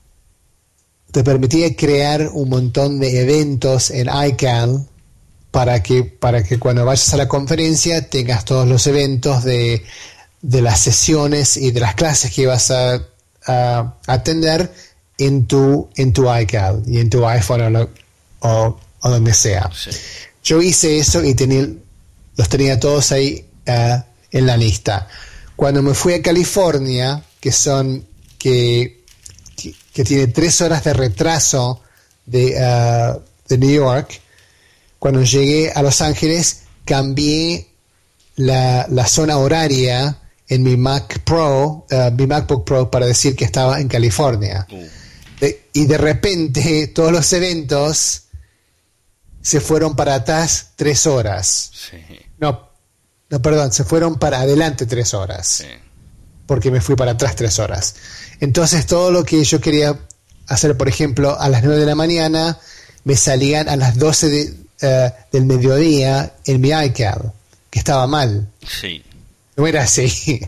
te permitía crear un montón de eventos en iCal para que, para que cuando vayas a la conferencia tengas todos los eventos de, de las sesiones y de las clases que vas a, a atender en tu, en tu iCal y en tu iPhone o, o, o donde sea. Sí. Yo hice eso y tenía... los tenía todos ahí uh, en la lista. Cuando me fui a California, que son que, que, que tiene tres horas de retraso de, uh, de New York, cuando llegué a Los Ángeles cambié la, la zona horaria en mi Mac Pro, uh, mi MacBook Pro, para decir que estaba en California. Uh. De, y de repente todos los eventos se fueron para atrás tres horas. Sí. No, no, perdón, se fueron para adelante tres horas. Sí. Porque me fui para atrás tres horas. Entonces todo lo que yo quería hacer, por ejemplo, a las nueve de la mañana, me salían a las doce de, uh, del mediodía en mi iCal, que estaba mal. Sí. No era así.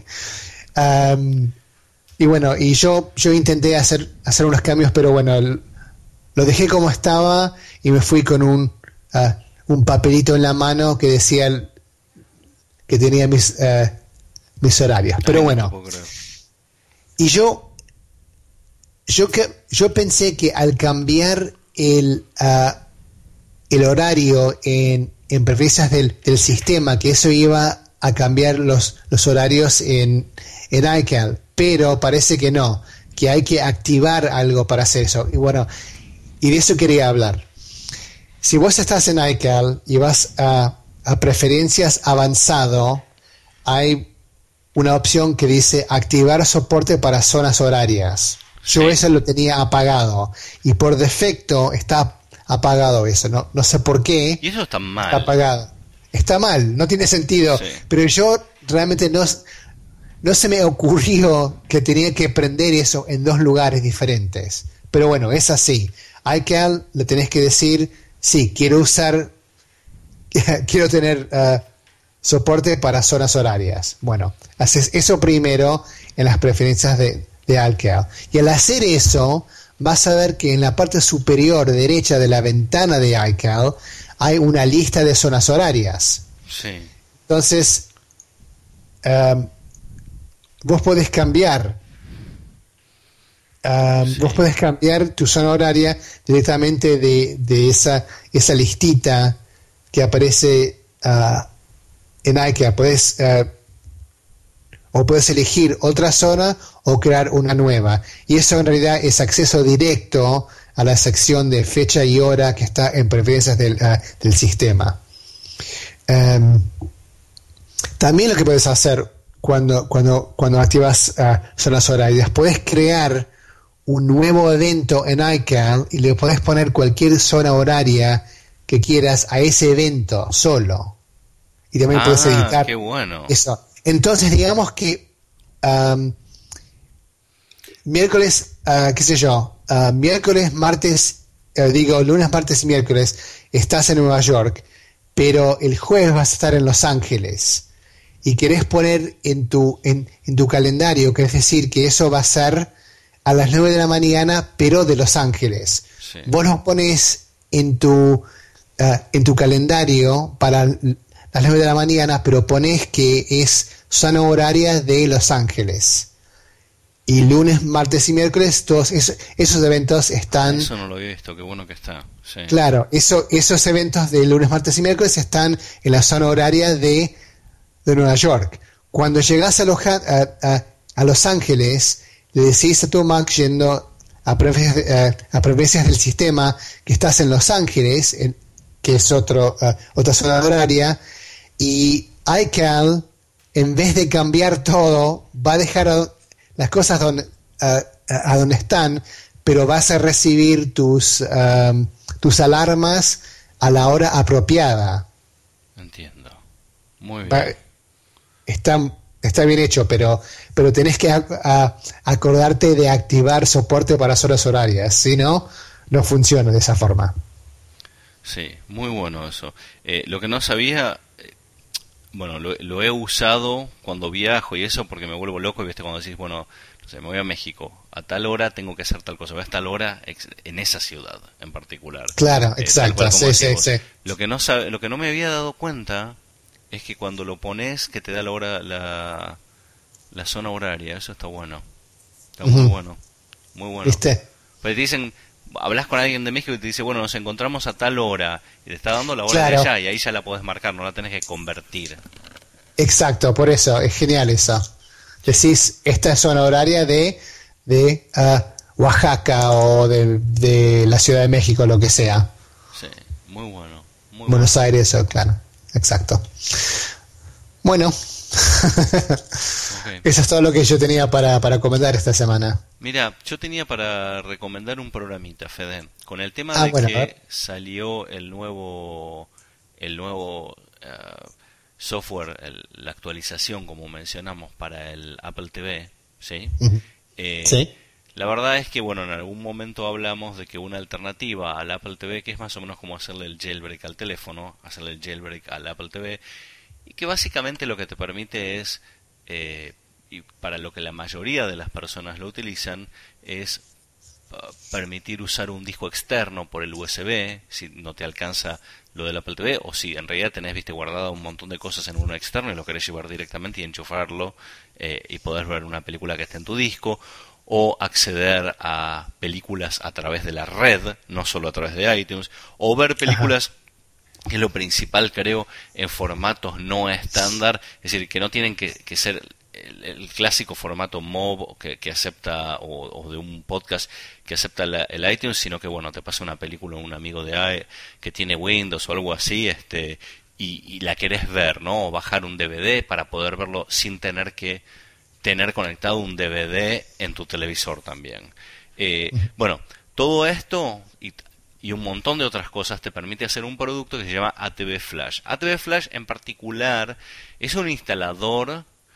um, y bueno, y yo, yo intenté hacer, hacer unos cambios, pero bueno, el, lo dejé como estaba y me fui con un, uh, un papelito en la mano que decía... El, que tenía mis uh, mis horarios, pero bueno. Y yo yo que yo pensé que al cambiar el uh, el horario en, en preferencias del, del sistema, que eso iba a cambiar los los horarios en en iCal, pero parece que no, que hay que activar algo para hacer eso. Y bueno, y de eso quería hablar. Si vos estás en iCal y vas a a preferencias avanzado, hay una opción que dice activar soporte para zonas horarias. Yo sí. Eso lo tenía apagado y por defecto está apagado eso. No, no sé por qué. Y eso está mal. Está apagado. Está mal, no tiene sentido. Sí. Pero yo realmente no, no se me ocurrió que tenía que prender eso en dos lugares diferentes. Pero bueno, es así. iCal le tenés que decir, sí, quiero usar, quiero tener uh, soporte para zonas horarias. Bueno, haces eso primero en las preferencias de, de iCal. Y al hacer eso, vas a ver que en la parte superior derecha de la ventana de iCal hay una lista de zonas horarias. Sí. Entonces, um, vos podés cambiar Um, sí. Vos podés cambiar tu zona horaria directamente de, de esa, esa listita que aparece uh, en iCal. Podés, uh, o puedes elegir otra zona o crear una nueva. Y eso en realidad es acceso directo a la sección de fecha y hora que está en preferencias del, uh, del sistema. Um, también lo que puedes hacer cuando, cuando, cuando activas uh, zonas horarias, puedes crear un nuevo evento en iCal y le podés poner cualquier zona horaria que quieras a ese evento solo. Y también ah, puedes editar qué bueno. Eso. Entonces, digamos que um, miércoles, uh, qué sé yo, uh, miércoles, martes, uh, digo, lunes, martes y miércoles estás en Nueva York, pero el jueves vas a estar en Los Ángeles y querés poner en tu, en, en tu calendario, que es decir, que eso va a ser a las nueve de la mañana, pero de Los Ángeles. Sí. Vos lo pones en tu, uh, en tu calendario para las nueve de la mañana, pero pones que es zona horaria de Los Ángeles. Y lunes, martes y miércoles, todos esos, esos eventos están... Eso no lo he visto, qué bueno que está. Sí. Claro, eso, esos eventos de lunes, martes y miércoles están en la zona horaria de, de Nueva York. Cuando llegás a Los, a, a, a Los Ángeles, le decís a tu Mac, yendo a preferencias, uh, a preferencias del sistema, que estás en Los Ángeles, en, que es otro, uh, otra zona horaria, y iCal, en vez de cambiar todo, va a dejar a, las cosas donde, uh, a donde están, pero vas a recibir tus, um, tus alarmas a la hora apropiada. Entiendo. Muy bien. Está, está bien hecho, pero, pero tenés que a, a, acordarte de activar soporte para zonas horarias, si no, no funciona de esa forma. Sí, muy bueno eso. Eh, lo que no sabía, eh, bueno, lo, lo he usado cuando viajo y eso porque me vuelvo loco, y viste cuando decís, bueno, no sé, me voy a México, a tal hora tengo que hacer tal cosa, voy a tal hora ex, en esa ciudad en particular. Claro, eh, exacto, sí, sí, sí. Lo que no sabe, lo que no me había dado cuenta es que cuando lo pones que te da la hora, la, la zona horaria, eso está bueno. Está uh-huh. muy bueno. Muy bueno. ¿Viste? Pues te dicen, hablas con alguien de México y te dice, bueno, nos encontramos a tal hora, y te está dando la hora claro. de allá, y ahí ya la podés marcar, no la tenés que convertir. Exacto, por eso, es genial eso. Decís, esta es zona horaria de, de uh, Oaxaca o de, de la Ciudad de México, lo que sea. Sí, muy bueno. Muy Buenos bueno. Aires, claro, exacto. Bueno, okay. Eso es todo lo que yo tenía para, para comentar esta semana. Mira, yo tenía para recomendar un programita, Fede, con el tema ah, de bueno, que salió el nuevo, el nuevo uh, software, el, la actualización, como mencionamos, para el Apple T V, ¿sí? Uh-huh. Eh, sí. La verdad es que, bueno, en algún momento hablamos de que una alternativa al Apple T V, que es más o menos como hacerle el jailbreak al teléfono, hacerle el jailbreak al Apple T V, y que básicamente lo que te permite es, eh, y para lo que la mayoría de las personas lo utilizan, es uh, permitir usar un disco externo por el U S B, si no te alcanza lo del Apple T V, o si en realidad tenés, viste, guardado un montón de cosas en uno externo y lo querés llevar directamente y enchufarlo, eh, y poder ver una película que esté en tu disco, o acceder a películas a través de la red, no solo a través de iTunes, o ver películas, que es lo principal, creo, en formatos no estándar, es decir, que no tienen que, que ser el, el clásico formato M O V que, que acepta, o, o de un podcast que acepta la, el iTunes, sino que, bueno, te pasa una película un amigo de i, que tiene Windows o algo así, este y, y la querés ver, ¿no? O bajar un D V D para poder verlo sin tener que tener conectado un D V D en tu televisor también. Eh, bueno, todo esto y, y un montón de otras cosas te permite hacer un producto que se llama A T V Flash. A T V Flash en particular es un instalador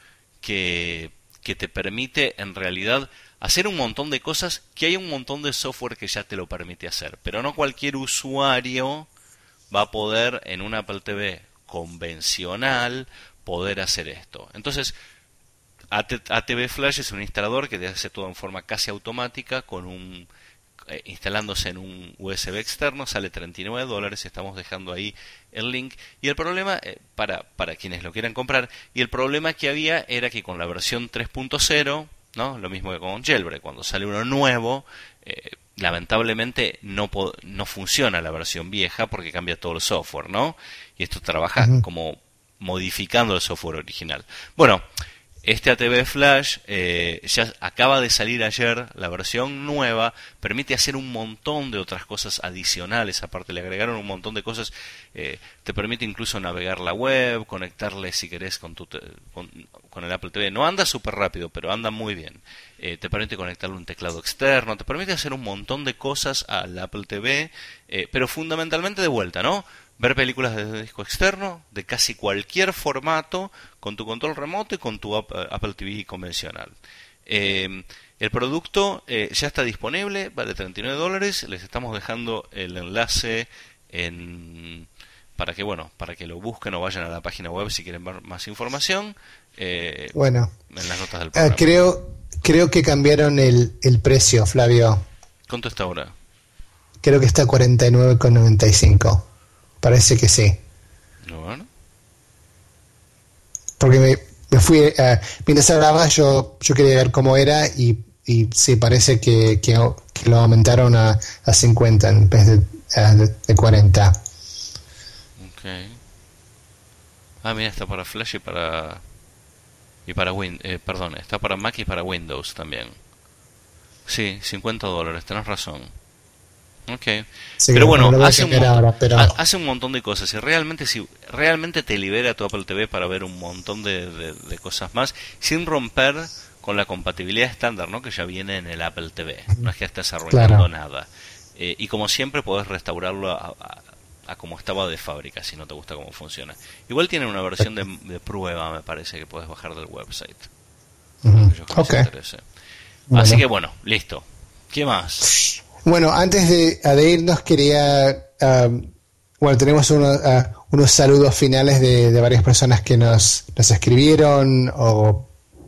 que, que te permite en realidad hacer un montón de cosas, que hay un montón de software que ya te lo permite hacer, pero no cualquier usuario va a poder en un Apple T V convencional poder hacer esto. Entonces, A T V Flash es un instalador que te hace todo en forma casi automática, con un eh, instalándose en un U S B externo, sale treinta y nueve dólares, estamos dejando ahí el link. Y el problema, eh, para, para quienes lo quieran comprar, y el problema que había era que con la versión tres punto cero, ¿no? Lo mismo que con Jailbreak, cuando sale uno nuevo, eh, lamentablemente no, no funciona la versión vieja porque cambia todo el software, ¿no? Y esto trabaja uh-huh. como modificando el software original. Bueno, este A T V Flash eh, ya acaba de salir ayer, la versión nueva, permite hacer un montón de otras cosas adicionales, aparte le agregaron un montón de cosas, eh, te permite incluso navegar la web, conectarle si querés con, tu te, con, con el Apple T V, no anda súper rápido, pero anda muy bien, eh, te permite conectarle un teclado externo, te permite hacer un montón de cosas al Apple T V, eh, pero fundamentalmente de vuelta, ¿no? Ver películas desde disco externo, de casi cualquier formato, con tu control remoto y con tu Apple T V convencional. Eh, el producto eh, ya está disponible, vale treinta y nueve dólares, les estamos dejando el enlace en, para que bueno para que lo busquen o vayan a la página web si quieren ver más información. Eh, bueno, en las notas del programa. Uh, creo, creo que cambiaron el, el precio, Flavio. ¿Cuánto está ahora? Creo que está a cuarenta y nueve con noventa y cinco. Parece que sí. Bueno. Porque me, me fui, uh, mientras hablaba yo yo quería ver cómo era y, y sí, parece que, que, que lo aumentaron a, a cincuenta en vez de, uh, de, de cuarenta. Ok. Ah, mira, está para Flash y para... Y para Win... Eh, perdón, está para Mac y para Windows también. Sí, cincuenta dólares, tenés razón. Okay. Sí, pero bueno, no hace, un montón, ahora, pero... hace un montón de cosas y realmente si realmente te libera tu Apple T V para ver un montón de, de, de cosas más sin romper con la compatibilidad estándar, ¿no? Que ya viene en el Apple T V. No es que estés arruinando claro. nada. Eh, y como siempre podés restaurarlo a, a, a como estaba de fábrica si no te gusta cómo funciona. Igual tienen una versión de, de prueba, me parece, que podés bajar del website. Uh-huh. Okay. Bueno. Así que bueno, listo. ¿Qué más? Bueno, antes de, de irnos quería, uh, bueno, tenemos uno, uh, unos saludos finales de, de varias personas que nos, nos escribieron o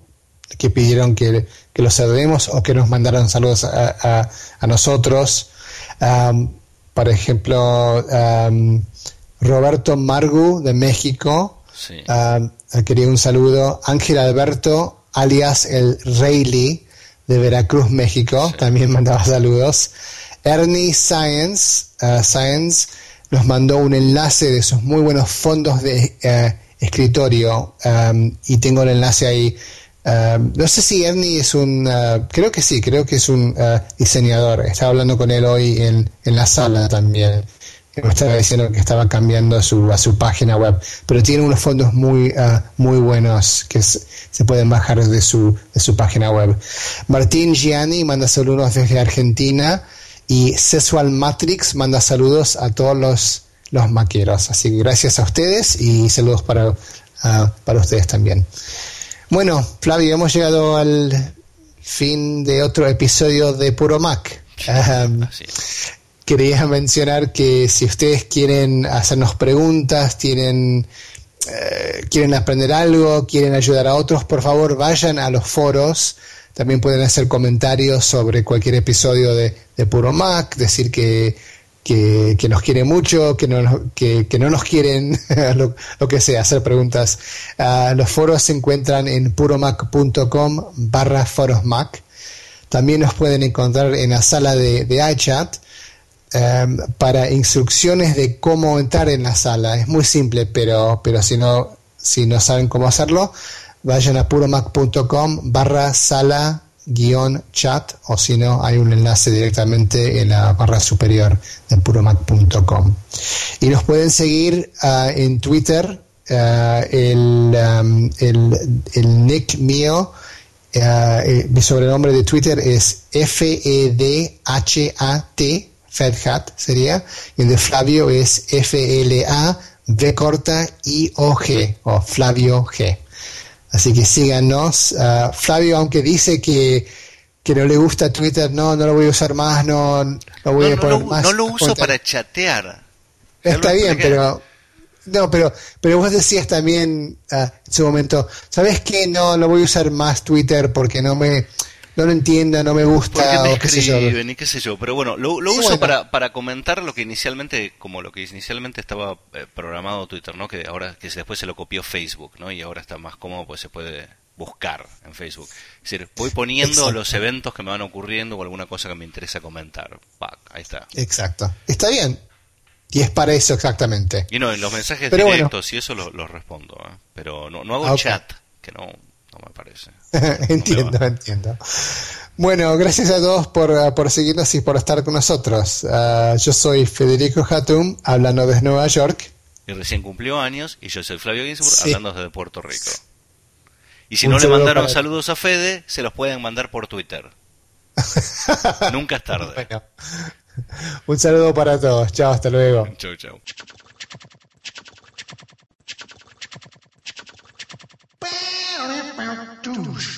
que pidieron que, que los saludemos o que nos mandaron saludos a, a, a nosotros. Um, por ejemplo, um, Roberto Margu de México, sí. um, quería un saludo. Ángel Alberto, alias el Rayleigh, de Veracruz, México, sí. también mandaba saludos. Ernie Science, uh, Science nos mandó un enlace de sus muy buenos fondos de uh, escritorio um, y tengo el enlace ahí. Um, no sé si Ernie es un, uh, creo que sí, creo que es un uh, diseñador. Estaba hablando con él hoy en, en la sala también. Me estaba diciendo que estaba cambiando a su, a su página web, pero tiene unos fondos muy uh, muy buenos que se, se pueden bajar de su, de su página web. Martín Gianni manda saludos desde Argentina y Sexual Matrix manda saludos a todos los, los maqueros. Así que gracias a ustedes y saludos para, uh, para ustedes también. Bueno, Flavio, hemos llegado al fin de otro episodio de Puro Mac. Um, Así es. Quería mencionar que si ustedes quieren hacernos preguntas, tienen, eh, quieren aprender algo, quieren ayudar a otros, por favor vayan a los foros. También pueden hacer comentarios sobre cualquier episodio de, de Puro Mac, decir que, que, que nos quieren mucho, que no, que, que no nos quieren, lo, lo que sea, hacer preguntas. Uh, los foros se encuentran en puromac.com barra forosmac. También nos pueden encontrar en la sala de, de iChat. Um, para instrucciones de cómo entrar en la sala. Es muy simple, pero, pero si no, si no saben cómo hacerlo, vayan a puromac.com barra sala guión chat, o si no, hay un enlace directamente en la barra superior de puromac punto com. Y nos pueden seguir uh, en Twitter. Uh, el, um, el, el nick mío, uh, eh, mi sobrenombre de Twitter es F E D H A T, FedHat sería, y el de Flavio es F L A V corta I O G, o Flavio G. Así que síganos. Uh, Flavio, aunque dice que, que no le gusta Twitter, no, no lo voy a usar más, no, no voy no, a no, poner no, más. No lo uso contar. para chatear. Está bien, pero no, pero pero vos decías también uh, en su momento, ¿sabes qué? No, no voy a usar más Twitter porque no me no lo entiendo, no me gusta. Porque me o qué sé yo. escriben y qué sé yo. Pero bueno, lo, lo Sí, uso bueno. para, para comentar lo que inicialmente, como lo que inicialmente estaba eh, programado Twitter, ¿no? Que ahora, que después se lo copió Facebook, ¿no? Y ahora está más cómodo, pues se puede buscar en Facebook. Es decir, voy poniendo Exacto. los eventos que me van ocurriendo o alguna cosa que me interesa comentar. Pac, ahí está. Exacto. Está bien. Y es para eso exactamente. Y no, en los mensajes Pero directos y eso los los respondo, ¿eh? Pero no, no hago Ok. chat, que no, no me parece. entiendo, No entiendo. Bueno, gracias a todos por, uh, por seguirnos y por estar con nosotros. Uh, yo soy Federico Hatum, hablando desde Nueva York. Y recién cumplió años y yo soy Flavio Ginsburg, Sí. hablando desde Puerto Rico. Y si Un no le saludo mandaron para- saludos a Fede, se los pueden mandar por Twitter. Nunca es tarde. Bueno, un saludo para todos. Chao, hasta luego. Chau, chau. Douche.